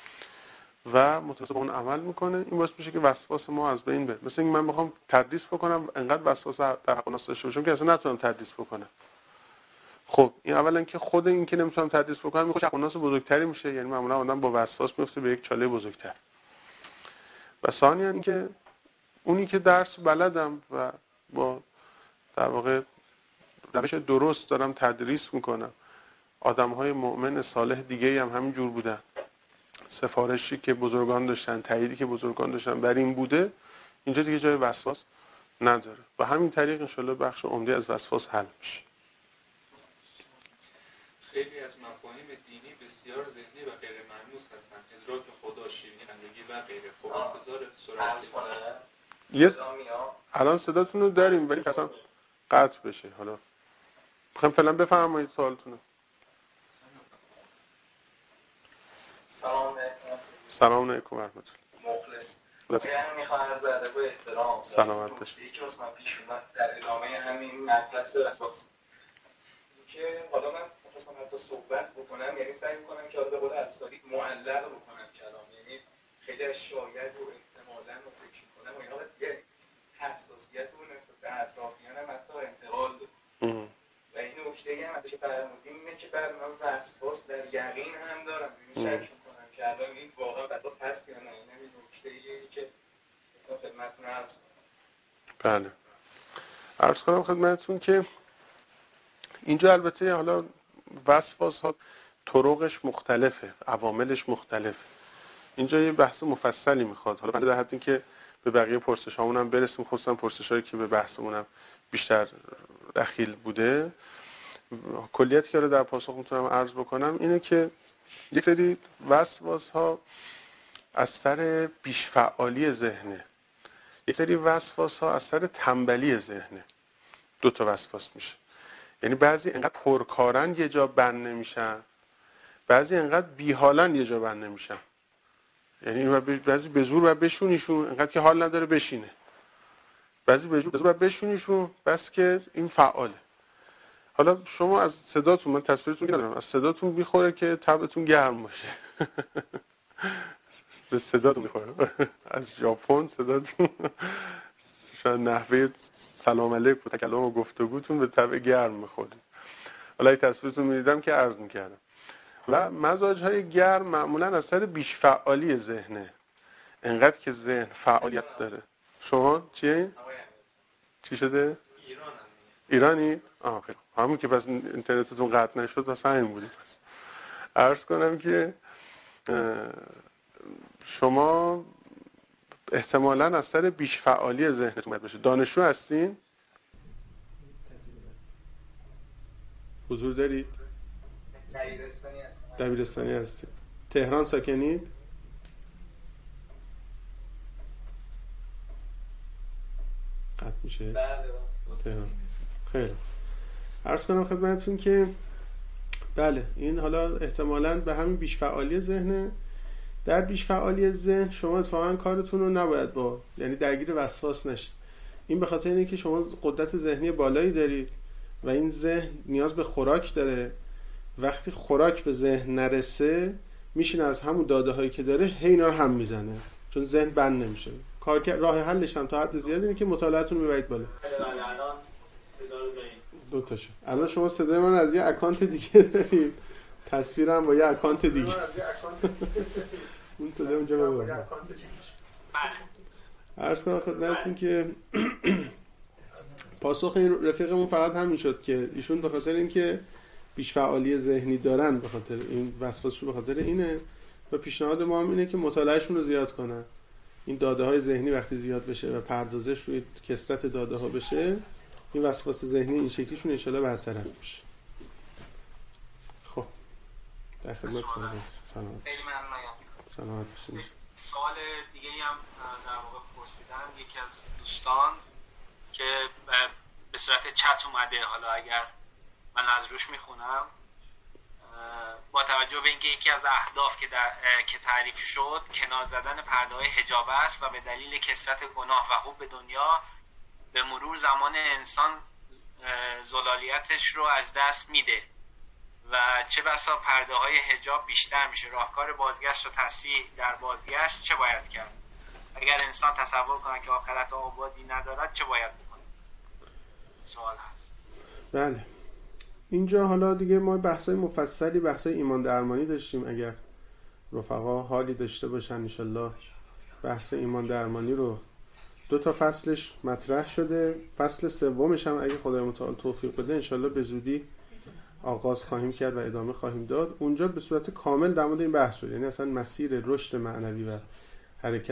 و متناسب اون عمل میکنه. این باعث میشه که وسواس ما از بین بره. مثلا اینکه من بخوام تدریس بکنم انقدر وسواس در حق الناس داشته باشم که اصلا نتونم تدریس بکنم. خب این اولا که خود این که نمیتونم تدریس بکنم میخوام حق الناس بزرگتری میشه، یعنی معمولا آدم با وسواس میفته به یک چاله بزرگتر. و ثانیاً اینکه اونی که درس بلدم و با در واقع روش درست دارم تدریس میکنم، آدم‌های مؤمن صالح دیگه هم همین جور بودن، سفارشی که بزرگان داشتن، تاییدی که بزرگان داشتن بر این بوده، اینجا دیگه جای وسواس نداره و همین طریق انشالله بخش عمده از وسواس حل میشه. خیلی از مفاهیم دینی بسیار ذهنی و غیر ملموس هستند. ادراک خدا، شیرینندگی و غیره. خب انتظار سرعت یه الان صداتون رو داریم ولی اصلا قطع بشه. حالا میخوام فعلا بفرمایید سوالتون رو. سلام علیکم. سلام علیکم و رحمت الله. مخلص. من میخوام از ادب و احترام سلامت باشید. یکی واسه من پیش اومد در ادامه همین مبحث اساس که حالا من می‌خواستم حتی صحبت بکنم، یعنی سعی می‌کنم که به قول اساتید معلق بکنم کلام، یعنی خیلی از شاید و احتمالاً رو فکر می‌کنم و اینا دیگه حساسیت و نسبت به اطرافیان هم حتی انتقال داره. و این نکته هم از که فرمودین اینه که بعد من وسواس در یقین هم دارم، یعنی شک می‌کنم که الان این واقعا وسواس هست یا نه. این همین نکته‌ایه که خدمتتون عرض کنم. بله. عرض کنم خدمتتون که اینجا البته حالا وسواس ها طرقش مختلفه، عواملش مختلفه. اینجا یه بحث مفصلی میخواد. حالا من در حدی که به بقیه پرسشامون هم برسیم، خصوصا پرسشایی که به بحثمون هم بیشتر دخیل بوده، کلیتی که رو در پاسخ میتونم عرض بکنم اینه که یک سری وسواس ها از سر بیش‌فعالی ذهنه، یک سری وسواس ها از سر تنبلی ذهنه. دو تا وسواس میشه. یعنی بعضی انقدر پرکارن یه جا بند نمیشن، بعضی انقدر بیحالن یه جا بند نمیشن. یعنی بعضی به زور باید بشونیشون انقدر که حال نداره بشینه، بعضی به زور باید بشونیشون بس که این فعاله. حالا شما از صداتون، من تصویرتون ندارم، از صداتون میخوره که طبعتون گرم باشه. به صداتون میخوره. از ژاپن صداتون شاید نحوه سلام علیک و تکلم و گفتگوتون به طبع گرم میخوره. حالا این تصویرتون میدیدم که عرض میکردم. و مزاج های گرم معمولا اثر بیش فعالی ذهنه، انقدر که ذهن فعالیت داره. شما چیه؟ چی شده؟ ایرانی؟ آه خیلی همون که پس اینترنتتون قطع نشد پس همین بودی. پس عرض کنم که شما احتمالاً اثر بیش فعالی ذهنتون باید باشه. دانشجو هستین؟ حضور دارید؟ دبیرستانی هستم. دبیرستانی هستید. تهران ساکنید؟ قطع میشه؟ بله. تهران. خیلی. عرض کنم خدمتتون که بله این حالا احتمالاً به همین بیش فعالی ذهنه. در بیش فعالی ذهن شما اتفاقاً کارتون رو نباید با یعنی درگیر وسواس نشید. این به خاطر اینه که شما قدرت ذهنی بالایی دارید و این ذهن نیاز به خوراک داره. وقتی خوراک به ذهن نرسه میشینه از همون داده هایی که داره هی اینا رو هم میزنه، چون ذهن بند نمیشه. کار راه حلش هم تا حد زیادی اینه که مطالعاتتون رو میبرید بالا. دو تاشو. الان شما صدای من از یه اکانت دیگه دارید، تصویرم با یه اکانت دیگه. اون صدای اونجا ببرید. عرض کنم خدمتتون که پاسخ این رفیقمون فقط همین شد که ایشون به خاطر اینکه بیش فعالی ذهنی دارن، به خاطر این وسواسشون به خاطر اینه و پیشنهاد ما هم اینه که مطالعهشون رو زیاد کنن. این داده های ذهنی وقتی زیاد بشه و پردازش روی کثرت داده ها بشه، این وسواس ذهنی این شکلیشون ان شاءالله برطرف میشه. خب در خدمتتونم. سلام. خیلی ممنونم. سلامت باشید. سوال دیگه هم در واقع پرسیدن یکی از دوستان که به صورت چت اومده، حالا اگر من از روش میخونم. با توجه به اینکه یکی از اهداف که در که تعریف شد کنار زدن پرده‌های حجاب است و به دلیل کثرت گناه و حب دنیا به مرور زمان انسان زلالیتش رو از دست میده و چه بسا پرده‌های حجاب بیشتر میشه. راهکار بازگشت و تصفیه در بازگشت چه باید کرد؟ اگر انسان تصور کنه که آخرت آبادی ندارد چه باید بکنه؟ سوال هست. بله. اینجا حالا دیگه ما بحثای مفصلی، بحثای ایمان درمانی داشتیم. اگر رفقا حالی داشته باشن انشالله بحث ایمان درمانی رو دو تا فصلش مطرح شده، فصل سومش هم اگه خدای متعال توفیق بده انشالله به زودی آغاز خواهیم کرد و ادامه خواهیم داد. اونجا به صورت کامل در مورد این بحث شد، یعنی اصلا مسیر رشد معنوی و حرکت